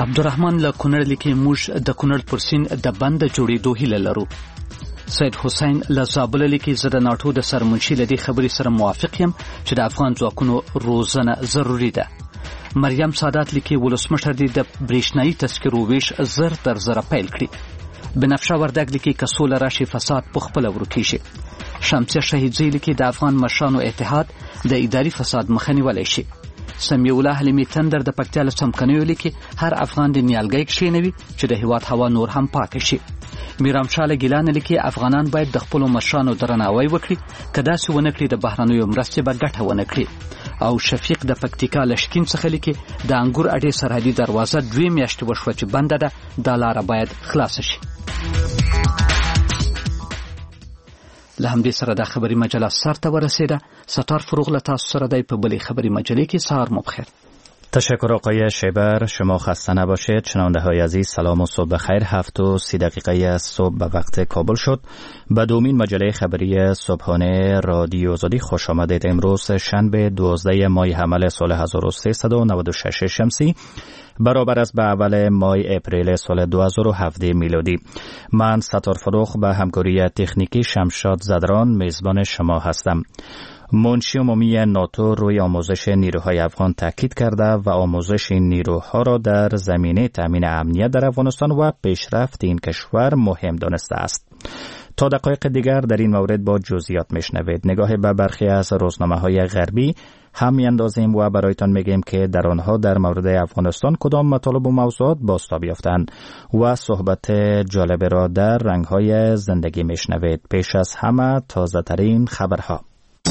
عبدالرحمن له کونړ لیکي موږ د کونړ پر سیند د بند جوړېدو هیله لرو. سید حسین له زابل لیکي زه د ناټو د سرمنشي له دې خبرې سره موافق یم چې د افغان ځواکونو روزنه ضروري ده. مریم سادات لیکي ولسمشر دې د برېښنایي تذکرو ویش زر تر زره پیل کړي. بنفشه وردګ لیکي که سوله راشي فساد په خپله ورکې شي. شمسیه شهیدزی لیکي د افغان مشرانو اتحاد د اداري فساد مخه نیولی شي. سمیع الله حلیمي تندر د پکتیا له څمکنیو لیکي هر افغان د نیالګۍ کښېنوي چې د هېواد هوا نور هم پاکه شي. میرام شاه له ګیلان لیکي افغانان باید د خپلو مشرانو درناوی وکړي، که داسې ونه کړي د بهرنیو مرستې به ګټه ونه کړي. او شفیق د پکتیکا له شکیم څخه لیکي د انګور اډې سرحدي دروازه دوې میاشتې وشوه چې بنده ده، دا لاره باید خلاصه شي. له همدې سره دا خبری مجله سر ته ورسیده. ستار فروغ له تاسو سره دی په بلې خبری مجله کې. سهار مو بخیر. تشکر آقای شیبر. شما خسته نباشید. شنونده های عزیز سلام و صبح بخیر. هفت و سی دقیقه صبح به وقت کابل شد. به دومین مجله خبری صبحانه رادیو آزادی خوش آمدید. امروز شنبه دوازده ماه حمل سال هزار و سیصد و نود و شش شمسی برابر است به اول ماه اپریل سال دو هزار و هفده میلادی. من ستار فروغ به همکاری تکنیکی شمشاد زدران میزبان شما هستم. منشی عمومی ناتو روی آموزش نیروهای افغان تاکید کرده و آموزش این نیروها را در زمینه تامین امنیت در افغانستان و پیشرفت این کشور مهم دانسته است. تا دقایق دیگر در این مورد با جزئیات میشنوید. نگاه به برخی از روزنامه‌های غربی هم میاندازیم و برایتان میگیم که در آنها در مورد افغانستان کدام مطالب و موضوعات بازتاب یافتند و صحبت جالب را در رنگ‌های زندگی میشنوید. پیش از همه تازه ترین خبرها.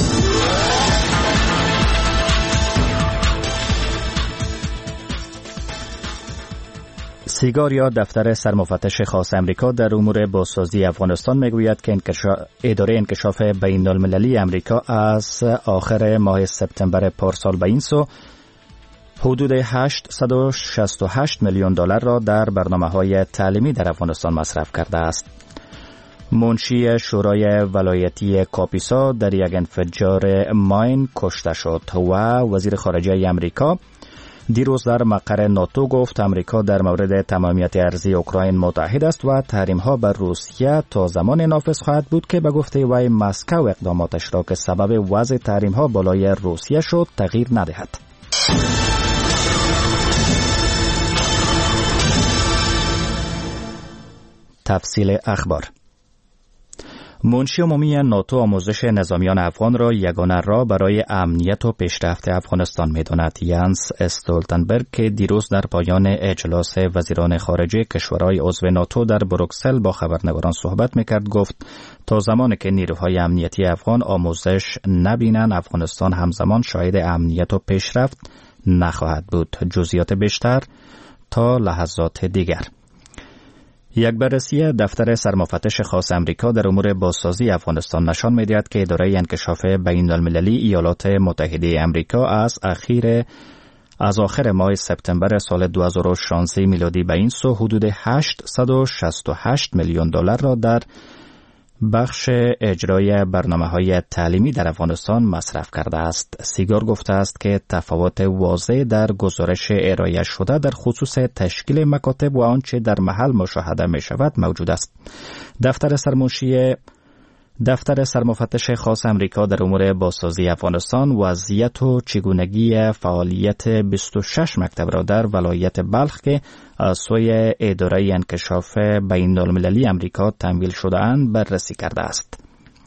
سیگار یا دفتر سرمفتش خاص امریکا در امور بازسازی افغانستان میگوید که انکشاف اداره انکشاف بین المللی امریکا از آخر ماه سپتامبر پارسال به این سو حدود هشتصد و شصت و هشت میلیون دلار را در برنامه‌های تعلیمی در افغانستان مصرف کرده است. منشی شورای ولایتی کاپیسا در یک انفجار ماین کشته شد و وزیر خارجه امریکا دیروز در مقر ناتو گفت امریکا در مورد تمامیت ارضی اوکراین متحد است و تحریم‌ها بر روسیه تا زمان نافذ خواهد بود که به گفته وی مسکو اقداماتش را که سبب وضع تحریم‌ها بالای روسیه شد تغییر ندهد. تفصیل اخبار. منشی عمومی ناتو آموزش نظامیان افغان را یگانه راه برای امنیت و پیشرفت افغانستان می‌داند. یانس استولتنبرگ که دیروز در پایان اجلاس وزیران خارجه کشورهای عضو ناتو در بروکسل با خبرنگاران صحبت می‌کرد گفت تا زمانی که نیروهای امنیتی افغان آموزش نبینند افغانستان همزمان شاهد امنیت و پیشرفت نخواهد بود. جزئیات بیشتر تا لحظات دیگر. یک بررسی دفتر سرمفتش خاص امریکا در امور بازسازی افغانستان نشان می‌دهد که اداره انکشاف بین المللی ایالات متحده امریکا از اخیر از آخر ماه سپتامبر سال دو هزار و شانزده میلادی به این سو حدود هشتصد و شصت و هشت میلیون دلار را در بخش اجرای برنامه‌های تعلیمی در افغانستان مصرف کرده است. سیگار گفته است که تفاوت واضح در گزارش ارائه شده در خصوص تشکیل مکاتب و آنچه در محل مشاهده می شود موجود است. دفتر سرمنشی دفتر سرمفتش خاص امریکا در امور بازسازی افغانستان وضعیت و چگونگی فعالیت بیست و شش مکتب را در ولایت بلخ که از سوی اداره انکشاف بین المللی امریکا تمویل شده‌اند بررسی کرده است.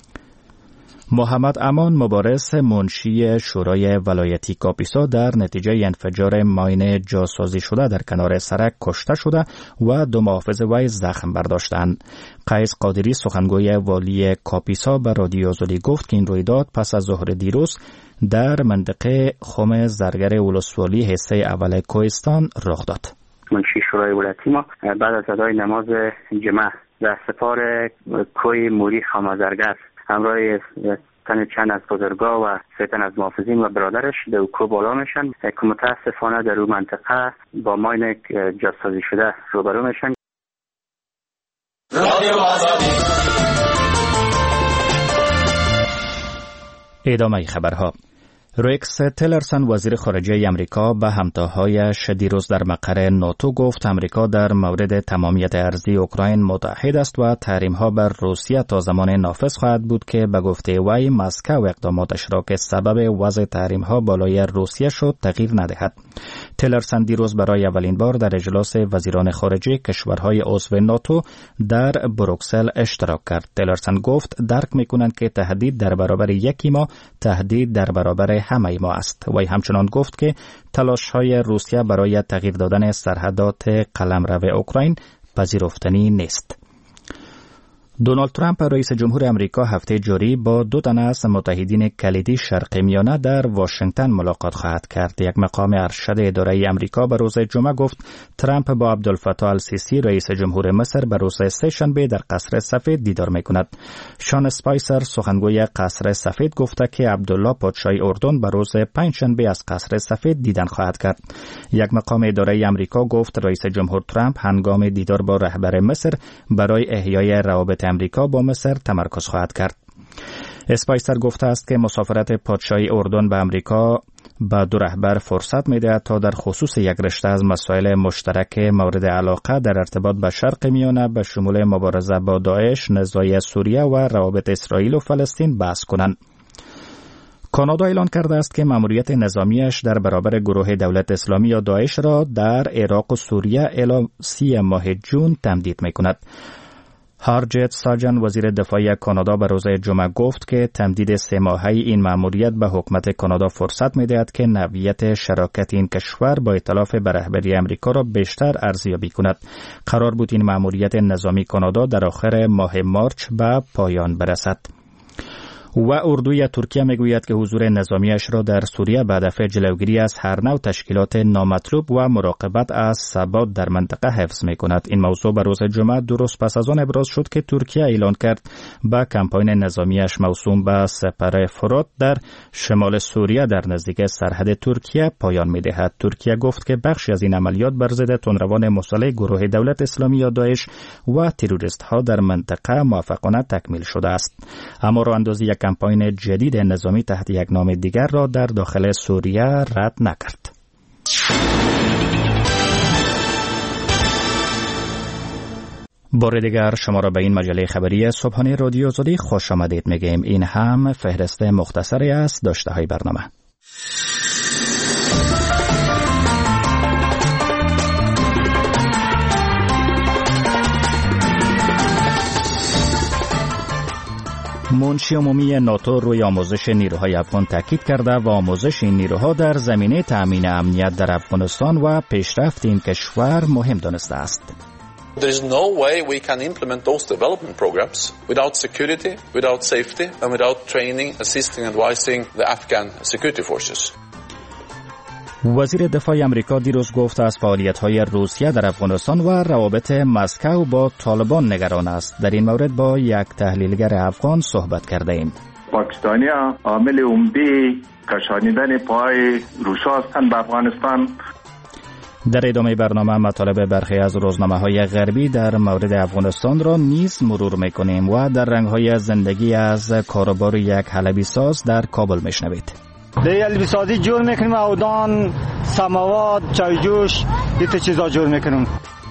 محمد امان مبارز منشی شورای ولایتی کاپیسا در نتیجه انفجار ماین جاسازی شده در کنار سرک کشته شده و دو محافظ وی زخم برداشتند. قیس قادری سخنگوی والی کاپیسا به رادیو آزادی گفت که این رویداد پس از ظهر دیروز در منطقه خم زرگر ولسوالی حصه اول کوهستان رخ داد. منشی شورای ولایتی ما بعد از ادای نماز جمعه در سپار کوی موری خم زرگر همراه تن چند از بزرگا و سه تن از محافظین و برادرش در کو بالا میشن که متاسفانه در اون منطقه با ماین جاسازی شده روبرو میشن. ادامه خبرها. ریکس تیلرسن وزیر خارجه امریکا به همتاهایش دیروز در مقر ناتو گفت امریکا در مورد تمامیت ارضی اوکراین متحد است و تحریم‌ها بر روسیه تا زمان نافذ خواهد بود که به گفته وی مسکو اقداماتش را که سبب وضع تحریم‌ها بالای روسیه شد تغییر ندهد. تیلرسن دیروز برای اولین بار در اجلاس وزیران خارجه کشورهای عضو ناتو در بروکسل اشتراک کرد. تیلرسن گفت درک می‌کنند که تهدید در برابر یکی ما تهدید در برابر همه ما است. وی همچنان گفت که تلاش‌های روسیه برای تغییر دادن سرحدات قلمرو اوکراین پذیرفتنی نیست. دونالد ترامپ رئیس جمهور امریکا هفته جاری با دو تن از متحدین کلیدی شرق میانه در واشنگتن ملاقات خواهد کرد. یک مقام ارشد اداره امریکا به روز جمعه گفت ترامپ با عبدالفتاح السیسی رئیس جمهور مصر به روز سه‌شنبه در قصر سفید دیدار میکند. شان اسپایسر سخنگوی قصر سفید گفته که عبدالله پادشاه اردن به روز پنجشنبه از قصر سفید دیدن خواهد کرد. یک مقام اداره امریکا گفت رئیس جمهور ترامپ هنگام دیدار با رهبر مصر برای احیای روابط امریکا با مصر تمرکز خواهد کرد. اسپایسر گفته است که مسافرت پادشاهی اردن به امریکا به دو رهبر فرصت می‌دهد تا در خصوص یک رشته از مسائل مشترک مورد علاقه در ارتباط به شرق میانه به شمول مبارزه با داعش، نزاع سوریه و روابط اسرائیل و فلسطین بحث کنند. کانادا اعلان کرده است که مأموریت نظامیش در برابر گروه دولت اسلامی یا داعش را در عراق و سوریه الی سی ماه جون تمدید می‌کند. هارجت ساجن وزیر دفاعی کانادا به روز جمعه گفت که تمدید سه ماهه این مأموریت به حکومت کانادا فرصت می‌دهد که نوعیت شراکت این کشور با ائتلاف به رهبری امریکا را بیشتر ارزیابی کند. قرار بود این مأموریت نظامی کانادا در آخر ماه مارچ به پایان برسد. و اردوی ترکیه میگوید که حضور نظامیش را در سوریه به هدف جلوگیری از هر نوع تشکیلات نامطلوب و مراقبت از ثبات در منطقه حفظ میکند. این موضوع به روز جمعه درست پس از آن ابراز شد که ترکیه اعلان کرد به کمپاین نظامیش موسوم به سپر فرات در شمال سوریه در نزدیک سرحد ترکیه پایان میدهد. ترکیه گفت که بخشی از این عملیات بر ضد تندروان مسلح گروه دولت اسلامی یا داعش و تروریست ها در منطقه موفقانه تکمیل شده است. اما رواندازی یک کمپاین جدید نظامی تحت یک نام دیگر را در داخل سوریه رد نکرد. بار دیگر شما را به این مجله خبری صبحانه رادیو آزادی خوش آمدید میگیم. این هم فهرست مختصری است داشته های برنامه. منشی عمومی ناتو روی آموزش نیروهای افغان تاکید کرده و آموزش این نیروها در زمینه تأمین امنیت در افغانستان و پیشرفت این کشور مهم دانسته است. There is no way we can implement those development programs without security, without safety, and without training, assisting, and advising the Afghan security forces. وزیر دفاع امریکا دیروز گفت از فعالیت‌های روسیه در افغانستان و روابط مسکو با طالبان نگران است. در این مورد با یک تحلیلگر افغان صحبت کرده ایم. پاکستانی‌ها عامل عمده کشانیدن پای روس‌ها هستند به افغانستان. در ادامه برنامه مطالب برخی از روزنامه‌های غربی در مورد افغانستان را نیز مرور می‌کنیم و در رنگ‌های زندگی از کاروبار یک حلبی ساز در کابل می‌شنوید. ده حلبی سازی جور می‌کنیم، اودان، سماوات، چایجوش، این چیزا جور می‌کنیم.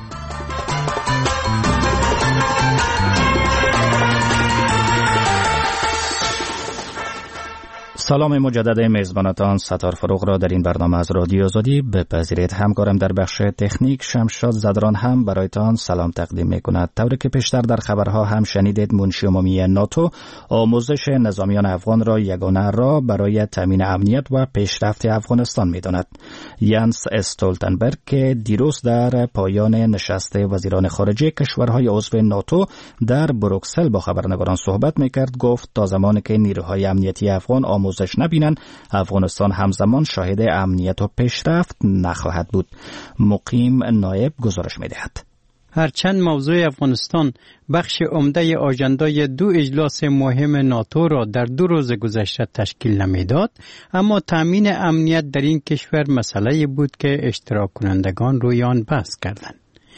سلام مجدد میزبانتان ستار فروغ را در این برنامه از رادیو آزادی بپذیرید. همکارم در بخش تکنیک شمشاد زدران هم برایتان سلام تقدیم میکند. طوری که پیشتر در خبرها هم شنیدید منشی عمومی ناتو آموزش نظامیان افغان را یگانه راه برای تامین امنیت و پیشرفت افغانستان میداند. یانس استولتنبرگ که دیروز در پایان نشست وزیران خارجه کشورهای عضو ناتو در بروکسل با خبرنگاران صحبت میکرد گفت تا زمانی که نیروهای امنیتی افغان آموزش نبینند افغانستان همزمان شاهد امنیت و پیشرفت نخواهد بود. مقیم نایب گزارش می‌دهد. هرچند موضوع افغانستان بخش عمده آژاندای دو اجلاس مهم ناتو را در دو روز گذشته تشکیل نمیداد، اما تامین امنیت در این کشور مسئله بود که اشتراک کنندگان روی آن بحث کردند.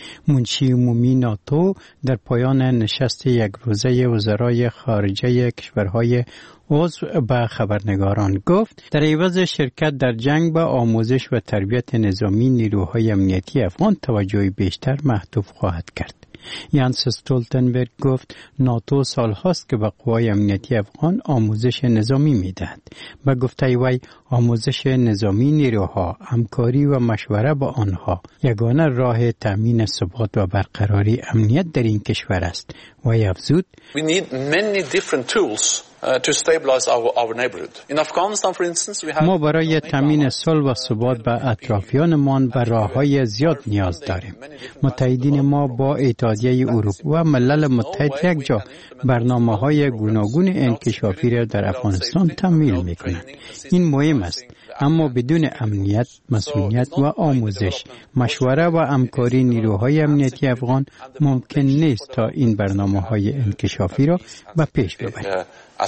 منشی عمومی ناتو در پایان نشست یک روزه وزرای خارجه کشورهای عضو به خبرنگاران گفت در عوض شرکت در جنگ به آموزش و تربیت نظامی نیروهای امنیتی افغان توجه بیشتر محدود خواهد کرد. یانس استولتنبرگ گفت ناتو سالهاست که به قوای امنیتی افغان آموزش نظامی میدهد. به گفته وی آموزش نظامی نیروها، همکاری و مشوره با آنها یگانه راه تامین ثبات و برقراری امنیت در این کشور است. وی افزود We need many different tools uh, to stabilize our, our neighborhood. In Afghanistan, for instance, we have... ما برای تامین صلح و ثبات به اطرافیانمان به راه‌های زیاد نیاز داریم. متحدین ما با اتحادیه اروپا و ملل متحد یک جا برنامه‌های گوناگون انکشافی را در افغانستان تمویل می‌کنند. این مهم است، اما بدون امنیت، مسئولیت و آموزش، مشوره و همکاری نیروهای امنیتی افغان ممکن نیست تا این برنامه‌های انکشافی را به پیش ببرد.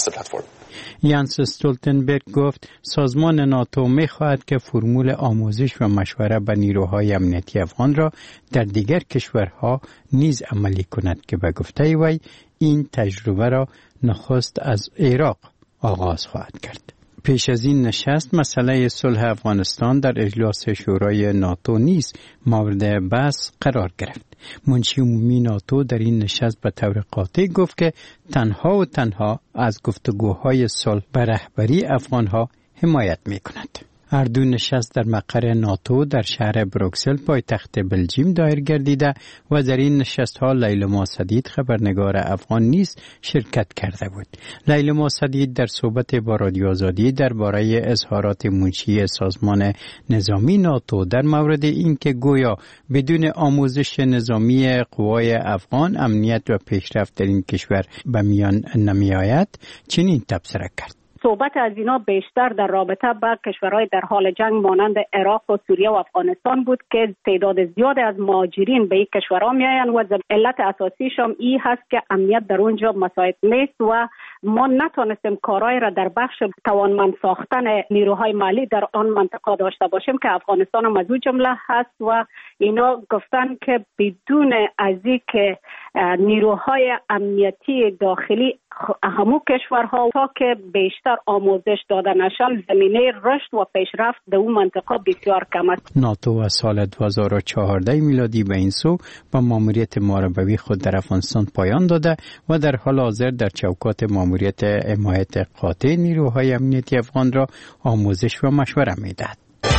یانس استولتنبرگ گفت سازمان ناتو می‌خواهد که فرمول آموزش و مشوره به نیروهای امنیتی افغان را در دیگر کشورها نیز عملی کند که به گفته وی این تجربه را نخست از عراق آغاز خواهد کرد. پیش از این نشست مسئله صلح افغانستان در اجلاس شورای ناتو نیز مورد بحث قرار گرفت. منشی عمومی ناتو در این نشست به طور قاطع گفت که تنها و تنها از گفتگوهای صلح به رهبری افغانها حمایت می‌کند. هر دو نشست در مقر ناتو در شهر بروکسل پایتخت بلژیم دایر گردیده و در این نشست‌ها لیلما سدید خبرنگار افغان نیز شرکت کرده بود. لیلما سدید در صحبت با رادیو آزادی درباره اظهارات منشی سازمان نظامی ناتو در مورد اینکه گویا بدون آموزش نظامی قوای افغان امنیت و پیشرفت در این کشور به میان نمی‌آید چنین تبصره کرد. صحبت از اینا بیشتر در رابطه با کشورهای در حال جنگ مانند عراق و سوریه و افغانستان بود که تعداد زیاد از مهاجرین به این کشورها میآیند و علت اساسیش هم این هست که امنیت در اونجا مساعد نیست و ما نتونستیم کارهای را در بخش توانمند ساختن نیروهای مالی در آن منطقه داشته باشیم که افغانستان هم از اون جمله هست و اینا گفتن که بدون از اینکه نیروهای امنیتی داخلی همو کشورها تا که بیشتر آموزش داده نشن زمینه رشد و پیشرفت در اون منطقه بسیار کم است. ناتو از سال دو هزار و چهارده میلادی به این سو با ماموریت محاربوی خود در افغانستان پایان داده و در حال حاضر در چوکات ماموریت حمایت قاطع نیروهای امنیتی افغان را آموزش و مشوره میدهد.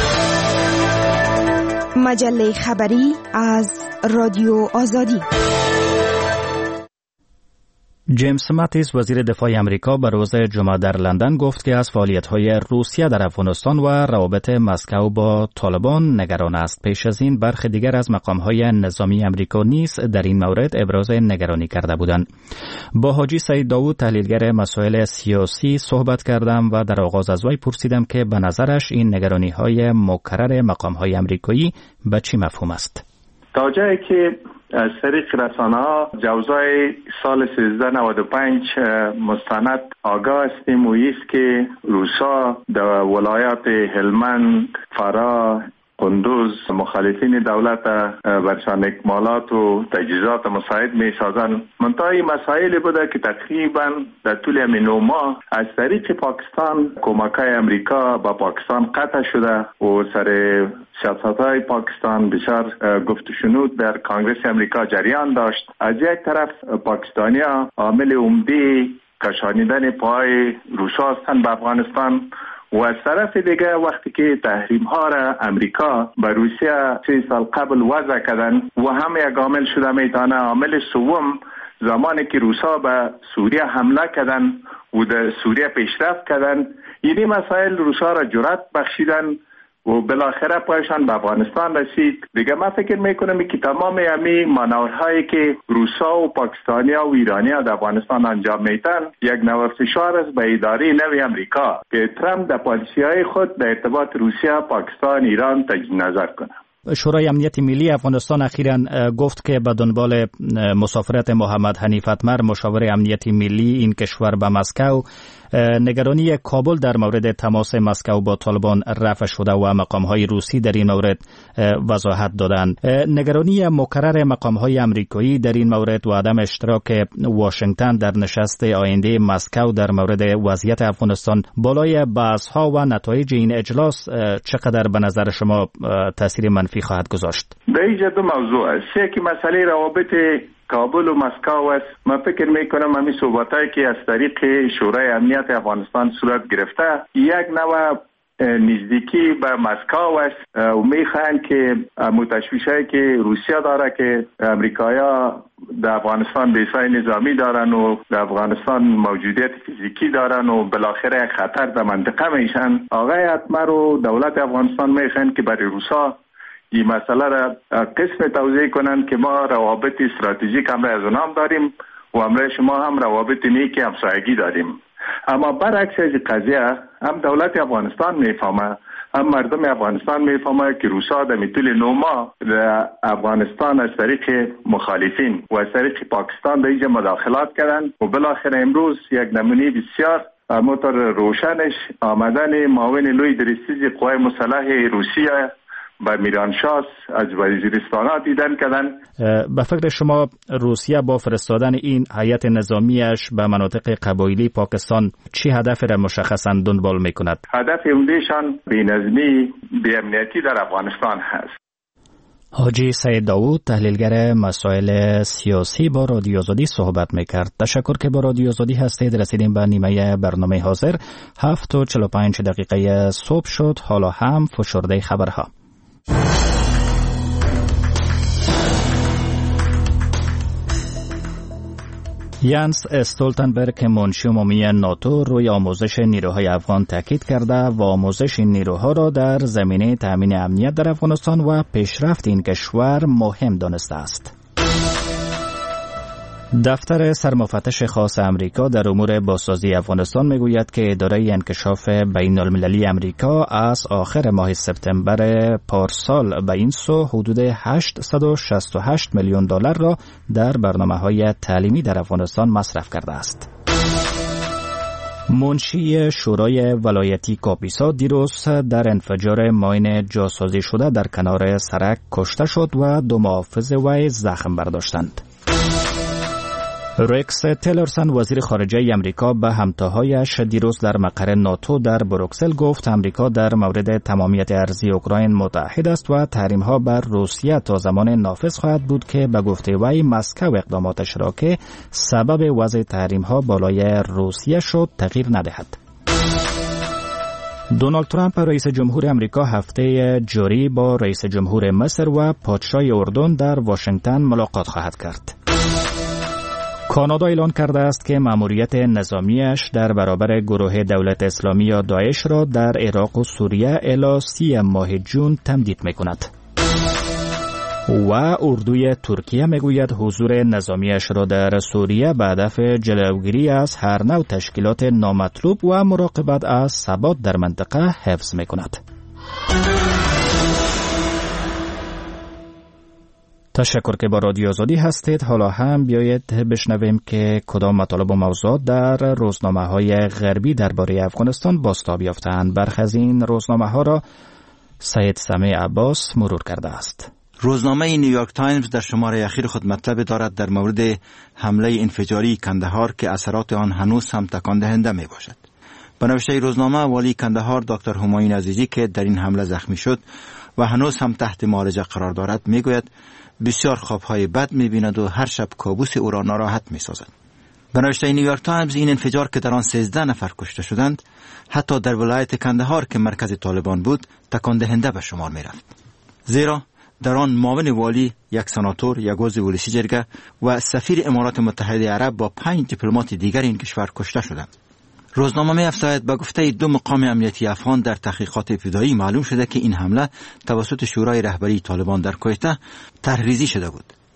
مجله خبری از رادیو آزادی. جیمز ماتیس وزیر دفاع امریکا به روز جمعه در لندن گفت که از فعالیت‌های روسیه در افغانستان و روابط مسکو با طالبان نگران است. پیش از این برخی دیگر از مقام‌های نظامی امریکا نیز در این مورد ابراز نگرانی کرده بودند. با حاجی سعید داوود تحلیلگر مسائل سیاسی صحبت کردم و در آغاز از وی پرسیدم که به نظرش این نگرانی‌های مکرر مقام‌های امریکایی به چی مفهوم است؟ تا جایی که از طریق رسانه‌ها جوزای سال سیزده نود و پنج مستند آگاه هستیم و ایست که روسا در ولایات هلمند، فرا، قندوز مخالفین دولت برشان اکمالات و تجهیزات مساعد می سازند. منتها این مسائلی بوده که تقریبا در طول همین نو ماه از طریق پاکستان کمک‌های امریکا با پاکستان قطع شده و سر سیاست‌های پاکستان بسیار گفت و شنود در کنگره امریکا جریان داشت. از یک طرف پاکستانی‌ها عامل عمده کشانیدن پای روسا هستند به افغانستان و از طرف دیگه وقتی که تحریم ها را امریکا به روسیه سه سال قبل وضع کردن و هم یک عامل شده میتونه. عامل سوم زمانی که روسا به سوریه حمله کردن و در سوریه پیشرفت کردن، این مسائل روسا را جرأت بخشیدن و بالاخره پایشان به افغانستان رسید. دیگه من فکر میکنم که تمام همی مانورهایی که روسا و پاکستانیا و ایرانیا در افغانستان انجام میدن یک نوع فشار است به اداره نوی امریکا که ترامپ در پالیسی‌های خود در ارتباط روسیه، پاکستان، ایران تجدید نظر کنه. شورای امنیت ملی افغانستان اخیراً گفت که به دنبال مسافرت محمد حنیف اتمر مشاور امنیت ملی این کشور به مسکو، نگرانی کابل در مورد تماس مسکو با طالبان رفع شده و مقام‌های روسی در این مورد وضاحت دادند. نگرانی مکرر مقام‌های آمریکایی در این مورد و عدم اشتراک واشنگتن در نشست آینده مسکو در مورد وضعیت افغانستان بالای بحث‌ها و نتایج این اجلاس چقدر به نظر شما تاثیر منفی خواهد گذاشت؟ در اینجا دو موضوع است. یکی مسئله روابط کابل و مسکو است. من فکر میکنم همین صحبتایی که از طریق شورای امنیت افغانستان صورت گرفته یک نوع نزدیکی به مسکو است و میخواهند که متشویشایی که روسیه داره که امریکایا در افغانستان بیسای نظامی دارن و در افغانستان موجودیت فیزیکی دارن و بالاخره خطر در منطقه میشن، آقای اتمر و دولت افغانستان میخواهند که برای روسا این مسئله را قسم توضیح کنند که ما روابط استراتژیک هم را از اونام داریم و همراه شما هم روابط نیک همسایگی داریم. اما برعکس از قضیه هم دولت افغانستان میفهمه، هم مردم افغانستان میفهمه که روسا در طول نو ماه در افغانستان از طریق مخالفین و از طریق پاکستان در اینجا مداخلات کردن و بالاخره امروز یک نمونه بسیار مطور روشنش آمدن معاون لوی درستیز قوای مسلح روسیه با میرانشاه از وزیرستان ها دیدن کردن. به فکر شما روسیه با فرستادن این هیئت نظامیش به مناطق قبایلی پاکستان چی هدف را مشخصا دنبال میکند؟ هدف اونشان بی‌نظمی، بی‌امنیتی در افغانستان هست. حاجی سید داوود تحلیلگر مسائل سیاسی با رادیو آزادی صحبت میکرد. تشکر که با رادیو آزادی هستید. رسیدیم به نیمه برنامه حاضر. هفت و چهل و پنج دقیقه صبح شد. حالا هم فشرده خبرها. یانس استولتنبرگ منشی عمومی ناتو روی آموزش نیروهای افغان تاکید کرده و آموزش این نیروها را در زمینه تامین امنیت در افغانستان و پیشرفت این کشور مهم دانسته است. دفتر سرمفتش خاص امریکا در امور بازسازی افغانستان میگوید که اداره انکشاف بین المللی امریکا از آخر ماه سپتامبر پارسال به این سو حدود هشتصد و شصت و هشت میلیون دلار را در برنامه‌های تعلیمی در افغانستان مصرف کرده است. منشی شورای ولایتی کاپیسا دیروز در انفجار ماین جاسازی شده در کنار سرک کشته شد و دو محافظ وی زخم برداشتند. رکس تیلرسن وزیر خارجه امریکا به همتاهایش دیروز در مقر ناتو در بروکسل گفت امریکا در مورد تمامیت ارضی اوکراین متحد است و تحریم‌ها بر روسیه تا زمان نافذ خواهد بود که به گفته وی مسکو اقداماتش را که سبب وضع تحریم‌ها بالای روسیه شد تغییر ندهد. دونالد ترامپ رئیس جمهور امریکا هفته جاری با رئیس جمهور مصر و پادشاه اردن در واشنگتن ملاقات خواهد کرد. کانادا اعلان کرده است که مأموریت نظامیش در برابر گروه دولت اسلامی یا داعش را در عراق و سوریه الی سی ماه جون تمدید می‌کند. و اردوی ترکیه میگوید حضور نظامیش را در سوریه به هدف جلوگیری از هر نوع تشکیلات نامطلوب و مراقبت از ثبات در منطقه حفظ می‌کند. تشکر که با رادیو آزادی هستید. حالا هم بیایید بشنویم که کدام مطالب و موضوعات در روزنامه‌های غربی درباره افغانستان بازتاب یافته‌اند. برخی از این روزنامه‌ها را سید سمیع عباس مرور کرده است. روزنامه نیویورک تایمز در شماره اخیر خود مطلب دارد در مورد حمله انفجاری کندهار که اثرات آن هنوز هم تکان دهنده می باشد. به نوشته روزنامه والی کندهار دکتر همایون عزیزی که در این حمله زخمی شد و هنوز هم تحت معالجه قرار دارد میگوید بسیار خوابهای بد می‌بیند و هر شب کابوس او را ناراحت می‌سازد. به نوشته نیویورک تایمز این انفجار که در آن سیزده نفر کشته شدند حتی در ولایت کندهار که مرکز طالبان بود تکان دهنده به شمار می‌رفت. زیرا در آن معاون والی، یک سناتور، یک عضو ولسی جرگه و سفیر امارات متحده عرب با پنج دیپلمات دیگر این کشور کشته شدند. روزنامه می‌افزاید به گفته دو مقام امنیتی افغان در تحقیقات ابتدایی معلوم شده که این حمله توسط شورای رهبری طالبان در کویته طرح‌ریزی شده بود.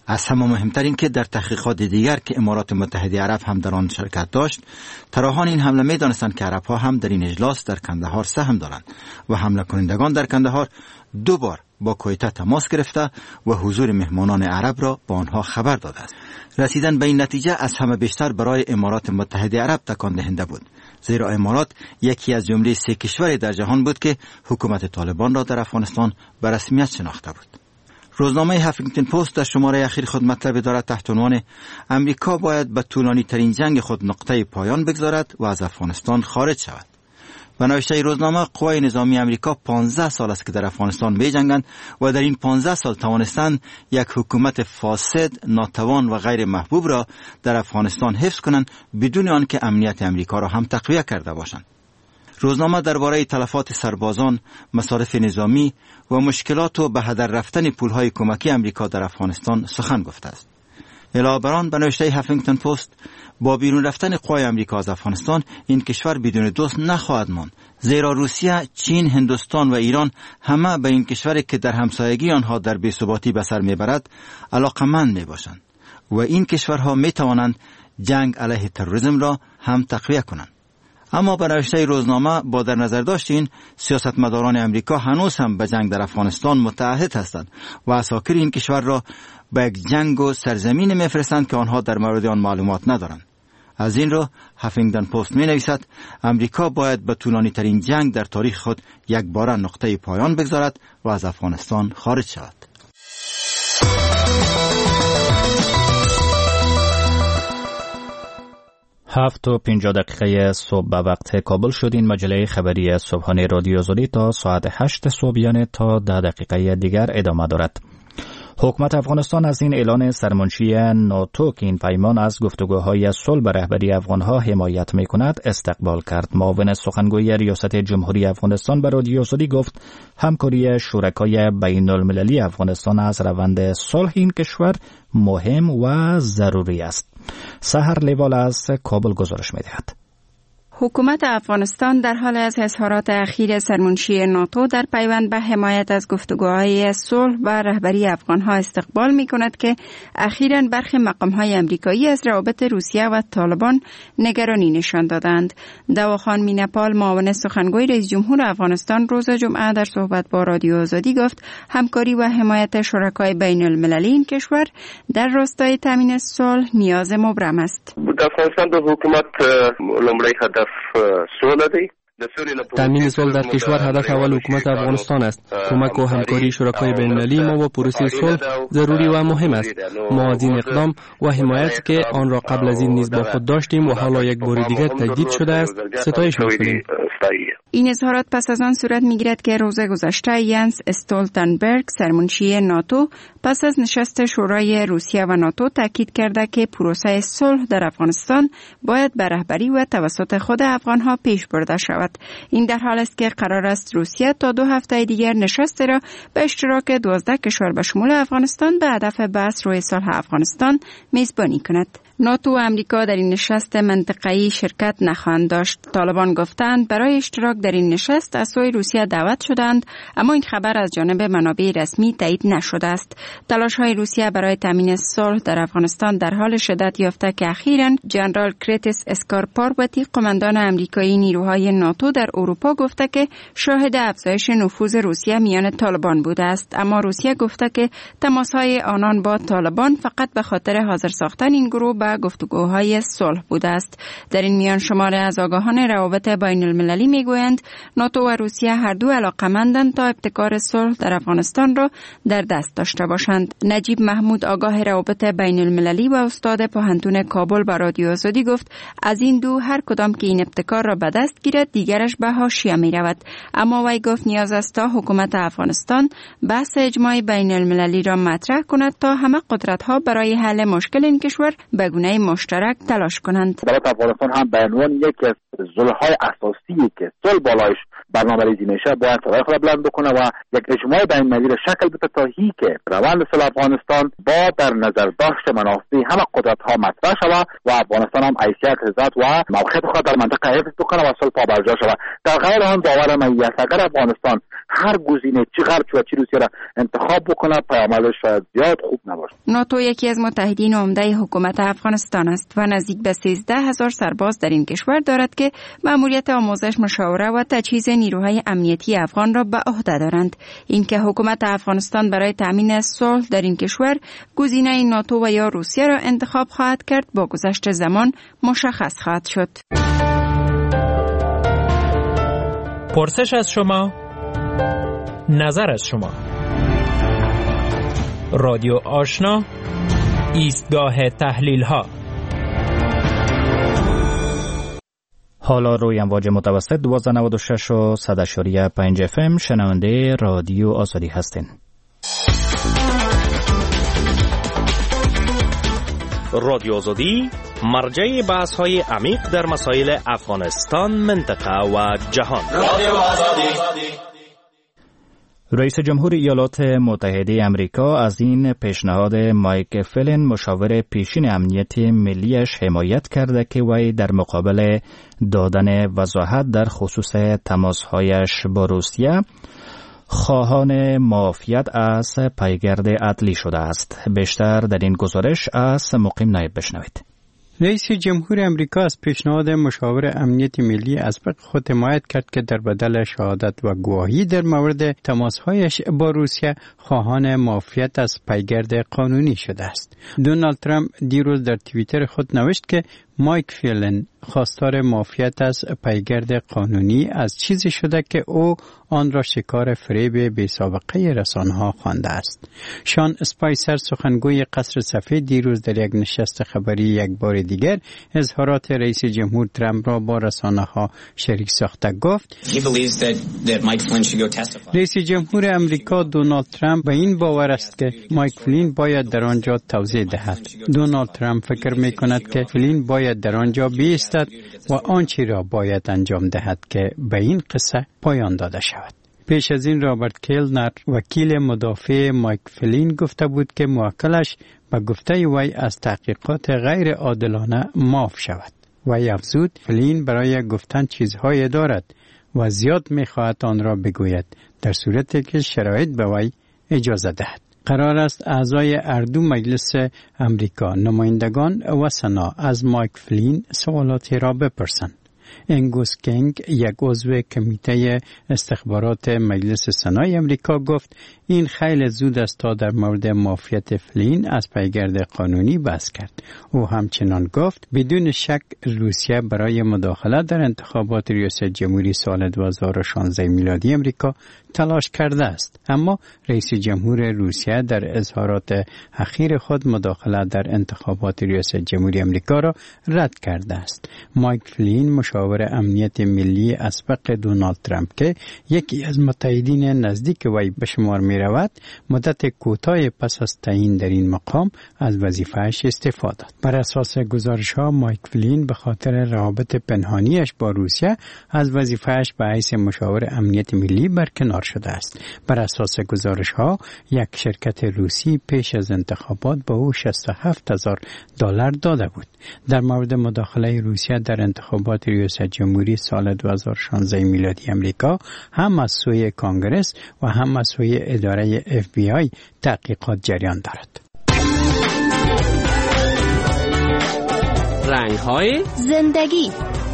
از همه مهمتر این که در تحقیقات دیگر که امارات متحده عرب هم در آن شرکت داشت، طراحان این حمله می دانستند که عرب‌ها هم در این اجلاس در کندهار سهم دارند و حمله کنندگان در کندهار دو بار با کویته تماس گرفته و حضور مهمانان عرب را با آنها خبر داده است. رسیدن به این نتیجه از همه بیشتر برای امارات متحده عرب تکان دهنده بود، زیرا امارات یکی از جمله سه کشور در جهان بود که حکومت طالبان را در افغانستان به رسمیت شناخته بود. روزنامه هافینگتن پست در شماره اخیر خود مطلب دارد تحت عنوان امریکا باید به طولانی ترین جنگ خود نقطه پایان بگذارد و از افغانستان خارج شود. به نوشته روزنامه، قوای نظامی امریکا پانزده سال است که در افغانستان می جنگند و در این پانزده سال توانستند یک حکومت فاسد، ناتوان و غیر محبوب را در افغانستان حفظ کنند بدون آنکه امنیت امریکا را هم تقویت کرده باشند. روزنامه درباره تلفات سربازان، مصارف نظامی و مشکلات و به هدر رفتن پولهای کمکی امریکا در افغانستان سخن گفته است. علاوه بر آن، به نوشته هافینگتن پست، با بیرون رفتن قوای امریکا از افغانستان این کشور بدون دوست نخواهد ماند، زیرا روسیه، چین، هندوستان و ایران همه به این کشوری که در همسایگی آنها در بی‌ثباتی به سر میبرد علاقمند میباشند و این کشورها میتوانند جنگ علیه تروریسم را هم تقویت کنند. اما به نوشته روزنامه، با در نظر داشت این سیاستمداران امریکا هنوز هم به جنگ در افغانستان متعهد هستند و اساکر این کشور را به یک جنگ و سرزمین میفرستند که آنها در مورد آن معلومات ندارند. از این رو هافینگتن پست می نویسد امریکا باید به طولانی ترین جنگ در تاریخ خود یک بار نقطه پایان بگذارد و از افغانستان خارج شود. هفت و پنجاه دقیقه صبح به وقت کابل شد. این مجله خبری صبحانه رادیو آزادی تا ساعت هشت صبح یعنی تا ده دقیقه دیگر ادامه دارد. حکومت افغانستان از این اعلان سرمنشی ناتو که این پیمان از گفتگوهای صلح به رهبری افغانها حمایت می‌کند استقبال کرد. معاون سخنگوی ریاست جمهوری افغانستان به رادیو آزادی گفت همکاری شرکای بین المللی افغانستان از روند صلح این کشور مهم و ضروری است. سحر لیوال از کابل گزارش می‌دهد. حکومت افغانستان در حال از اظهارات اخیر سرمنشی ناتو در پیوند به حمایت از گفتگوهای صلح و رهبری افغانها استقبال می کند که اخیراً برخی مقام‌های امریکایی از روابط روسیه و طالبان نگرانی نشان دادند. دواخان مینپال، معاون سخنگوی رئیس جمهور افغانستان، روز جمعه در صحبت با رادیو آزادی گفت همکاری و حمایت شرکای بین المللی این کشور در راستای تامین صلح نیاز مبرم است. در افغانستان د حکومت لومړی هدف صلح دی. تامین صلح در کشور هدف اول حکومت افغانستان است. کمک و همکاری شرکای بین المللی ما و پروسه صلح ضروری و مهم است. ما از این اقدام و حمایت که آن را قبل از این نیز با خود داشتیم و حالا یک بار دیگر تجدید شده است ستایش می‌کنیم. این اظهارات پس از آن صورت می‌گیرد که روز گذشته ینس استولتنبرگ سرمنشی ناتو پس از نشست شورای روسیه و ناتو تاکید کرده که پروسه صلح در افغانستان باید به رهبری و توسط خود افغانها پیش برده شود. این در حال است که قرار است روسیه تا دو هفته دیگر نشست را به اشتراک دوازده کشور به شمول افغانستان به هدف بحث روی صلح افغانستان میزبانی کند. ناتو و امریکا در این نشست منطقه‌ای شرکت نخواهند داشت. طالبان گفتند برای اشتراک در این نشست از سوی روسیه دعوت شدند، اما این خبر از جانب منابع رسمی تایید نشده است. تلاش‌های روسیه برای تامین صلح در افغانستان در حال شدت یافته که اخیراً جنرال کریتس اسکارپارواتی، قماندان امریکایی نیروهای ناتو در اروپا، گفته که شاهد افزایش نفوذ روسیه میان طالبان بوده است، اما روسیه گفته که تماس‌های آنان با طالبان فقط به خاطر حاضر ساختن این گروه به گفتگوهای صلح بوده است. در این میان شماره از آگاهان روابط بین المللی میگویند ناتو و روسیه هر دو علاقمندند تا ابتکار صلح در افغانستان را در دست داشته باشند. نجیب محمود، آگاه روابط بین المللی و استاد پوهنتون کابل، با رادیو آزادی گفت از این دو هر کدام که این ابتکار را به دست گیرد دیگرش به حاشیه می رود. اما وی گفت نیاز است تا حکومت افغانستان بحث اجماع بین المللی را مطرح کند تا همه قدرت ها برای حل مشکل این کشور به چگونه مشترک تلاش کنند. دولت افغانستان هم به عنوان یکی از ضلع‌های اساسی که صلح بالایش برنامه‌ریزی میشه باید صدای خود بلند بکنه و یک اجماع بین‌المللی را شکل بده تا هی که روند صلح افغانستان با در نظر داشت منافع همه قدرت‌ها مطرح شود و افغانستان هم حیثیت عزت و موقعیت خود در منطقه حفظ بکنه و صلح پابرجا شود. در غیر آن باورم است اگر افغانستان هر گزینه چه غرب و چه روسیه را انتخاب بکنه پیامدش شاید زیاد خوب نباشه. ناتو یکی از متحدین عمده حکومت افغانستان است و نزدیک به سیزده هزار سرباز در این کشور دارد که مأموریت آموزش، مشاوره و تجهیز نیروهای امنیتی افغان را به عهده دارند. اینکه حکومت افغانستان برای تامین صلح در این کشور گزینه ناتو و یا روسیه را انتخاب خواهد کرد با گذشت زمان مشخص خواهد شد. پرسش از شما، نظر از شما. رادیو آشنا، ایستگاه تحلیل ها. حالا روی امواج متوسط دوازده نود و شش و صد اشاری پنج اف ام شنونده رادیو آزادی هستین. رادیو آزادی مرجع بحث های عمیق در مسائل افغانستان، منطقه و جهان. رادیو آزادی. رئیس جمهور ایالات متحده آمریکا از این پیشنهاد مایک فلین مشاور پیشین امنیت ملیش حمایت کرده که وی در مقابل دادن وضاحت در خصوص تماسهایش با روسیه خواهان معافیت از پیگرد عدلی شده است. بیشتر در این گزارش از مقیم نایب بشنوید. رئیس جمهور امریکا از پیشنهاد مشاور امنیت ملی اسبق خود حمایت کرد که در بدل شهادت و گواهی در مورد تماسهایش با روسیه خواهان معافیت از پیگرد قانونی شده است. دونالد ترامپ دیروز در توییتر خود نوشت که مایک فلین خواستار معافیت از پیگرد قانونی از چیزی شده که او آن را شکار فریب بی سابقه رسانه‌ها خوانده است. شان اسپایسر سخنگوی قصر سفید دیروز در یک نشست خبری یک بار دیگر اظهارات رئیس جمهور ترامپ را با رسانه‌ها شریک ساخته گفت رئیس جمهور امریکا دونالد ترامپ به این باور است که مایک فلین باید در آنجا توضیح دهد. دونالد ترامپ فکر می کند که فلین باید در آنجا بایستد و آنچه را باید انجام دهد که به این قصه پایان داده شود. پیش از این رابرت کیلنر وکیل مدافع مایک فلین گفته بود که موکلش به گفته وی از تحقیقات غیر عادلانه معاف شود. وی افزود فلین برای گفتن چیزهای دارد و زیاد می‌خواهد آن را بگوید در صورتی که شرایط به وی اجازه دهد. قرار است اعضای اردو مجلس امریکا نمایندگان و سنا از مایک فلین سوالاتی را بپرسند. انگوس کینگ یک عضو کمیته استخبارات مجلس سنای امریکا گفت این خیلی زود است تا در مورد معافیت فلین از پیگرد قانونی بحث کرد. او همچنان گفت بدون شک روسیه برای مداخله در انتخابات ریاست جمهوری سال دو هزار و شانزده میلادی امریکا تلاش کرده است، اما رئیس جمهور روسیه در اظهارات اخیر خود مداخله در انتخابات ریاست جمهوری امریکا را رد کرده است. مایک فلین مشاور امنیت ملی اسبق دونالد ترامپ که یکی از متحدین نزدیک وی به شمار می رود مدت کوتاه پس از تعیین در این مقام از وظیفه‌اش استعفا داد. بر اساس گزارش‌ها مایک فلین به خاطر روابط پنهانیش با روسیه از وظیفه‌اش به حیث مشاور امنیت ملی برکنار شده است. بر اساس گزارش‌ها یک شرکت روسی پیش از انتخابات به او شصت و هفت هزار دلار داده بود. در مورد مداخله روسیه در انتخابات ریاست جمهوری سال دو هزار و شانزده میلادی امریکا هم از سوی کانگرس و هم از سوی اداره اف بی آی تحقیقات جریان دارد. رنگ‌های زندگی.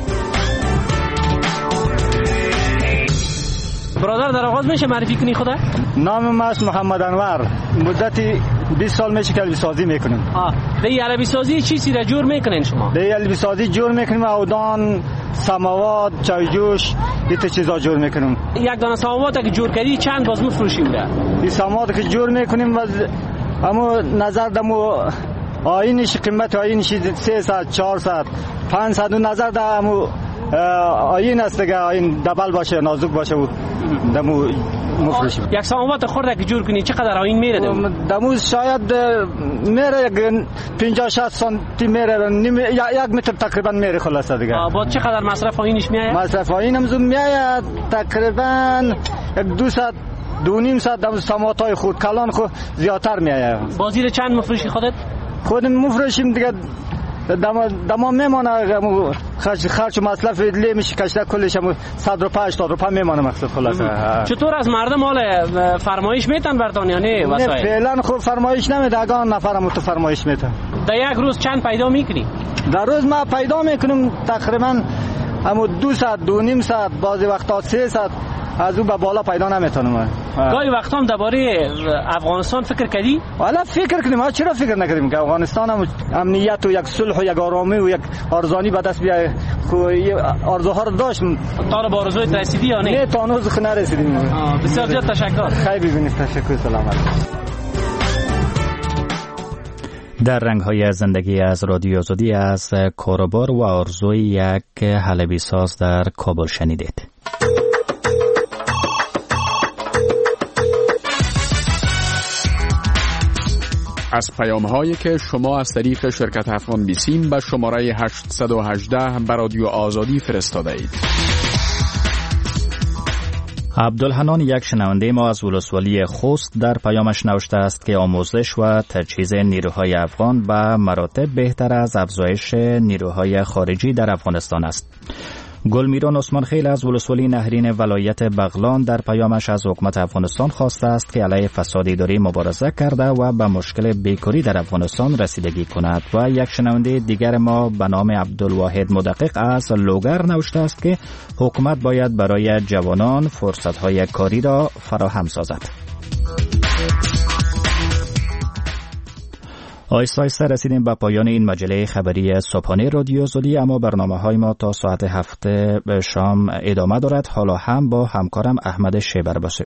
برادر در آغاز میشه معرفی کنی خدا؟ نام من محمد انور. مدتی بیست سال میشه که البی سازی میکنیم. آه، دی البی سازی چیزی را جور میکنین شما؟ دی البی سازی جور میکنیم، اودان، سماوات، چایجوش، دیت چیزا جور میکنیم. یک دانه سماوات که جور کردی چند باز میفروشی بوده؟ این سماوات که جور میکنیم و اما نظر دمو آینش قیمت آینش سیصد، چهارصد، پانصد و نظر دمو آین است که آین دبل باشه، نازک باشه و دمو مفروشیم. یک ساموات خورده که جور کنی چقدر آیین میره دمو؟ دمو شاید میره یک پنجاه شصت سانتی میره، یک متر تقریبا میره خلاصه دیگه. با چقدر مصرف آیینش میاد؟ مصرف آیین هم زود میاد تقریبا یک دو ساعت دو نیم ساعت دم سامواتای خود کلان خود زیادتر میاد. بازی چند مفروشی خودت؟ خودم مفروشیم دیگه دم دم میمونه خرج خرج مصرف لی میشه کشته کلش هم صد روپیه هشتاد روپیه میمونه مقصد خلاصه. چطور از مردم حال فرمایش میتن بردان یا نه وسایل؟ نه فعلا خب فرمایش نمیده، اگه نفرم تو فرمایش میده. در یک روز چند پیدا میکنی؟ در روز ما پیدا میکنم تقریبا همو دو ساعت دو نیم ساعت، بعضی وقتا سه ساعت، از اون به بالا پیدا نمیتونم. گاهی وقتا هم درباره افغانستان فکر کردی؟ والا فکر کنیم، ما چرا فکر نکردیم که افغانستان هم امنیت و یک صلح و یک آرامی و یک ارزانی به دست بیاره. آرزوها رو داشتم. تا رو با آرزویت رسیدی یا نه؟ نه تا هنوز نرسیدیم. بسیار زیاد تشکر. خیلی ببینید، تشکر، سلامت. در رنگ‌های زندگی از رادیو آزادی از کاروبار و آرزوی یک حلبی ساز در کابل شنیدید. از پیام‌هایی که شما از طریق شرکت افغان بیسیم به شماره هشت یک هشت به رادیو آزادی فرستاده اید. عبدالحنان، یک شنونده ما از ولسوالی خوست، در پیامش نوشته است که آموزش و تجهیز نیروهای افغان به مراتب بهتر از افزایش نیروهای خارجی در افغانستان است. گلمیران عثمان خیل از ولسوالی نهرین ولایت بغلان در پیامش از حکومت افغانستان خواسته است که علیه فساد اداری مبارزه کرده و به مشکل بیکاری در افغانستان رسیدگی کند. و یک شنونده دیگر ما به نام عبدالواحد مدقق از لوگر نوشته است که حکومت باید برای جوانان فرصت‌های کاری را فراهم سازد. آیسته آیسته رسیدیم به پایان این مجله خبری صبحانه رادیو آزادی، اما برنامه های ما تا ساعت هفت شام ادامه دارد. حالا هم با همکارم احمد شیبر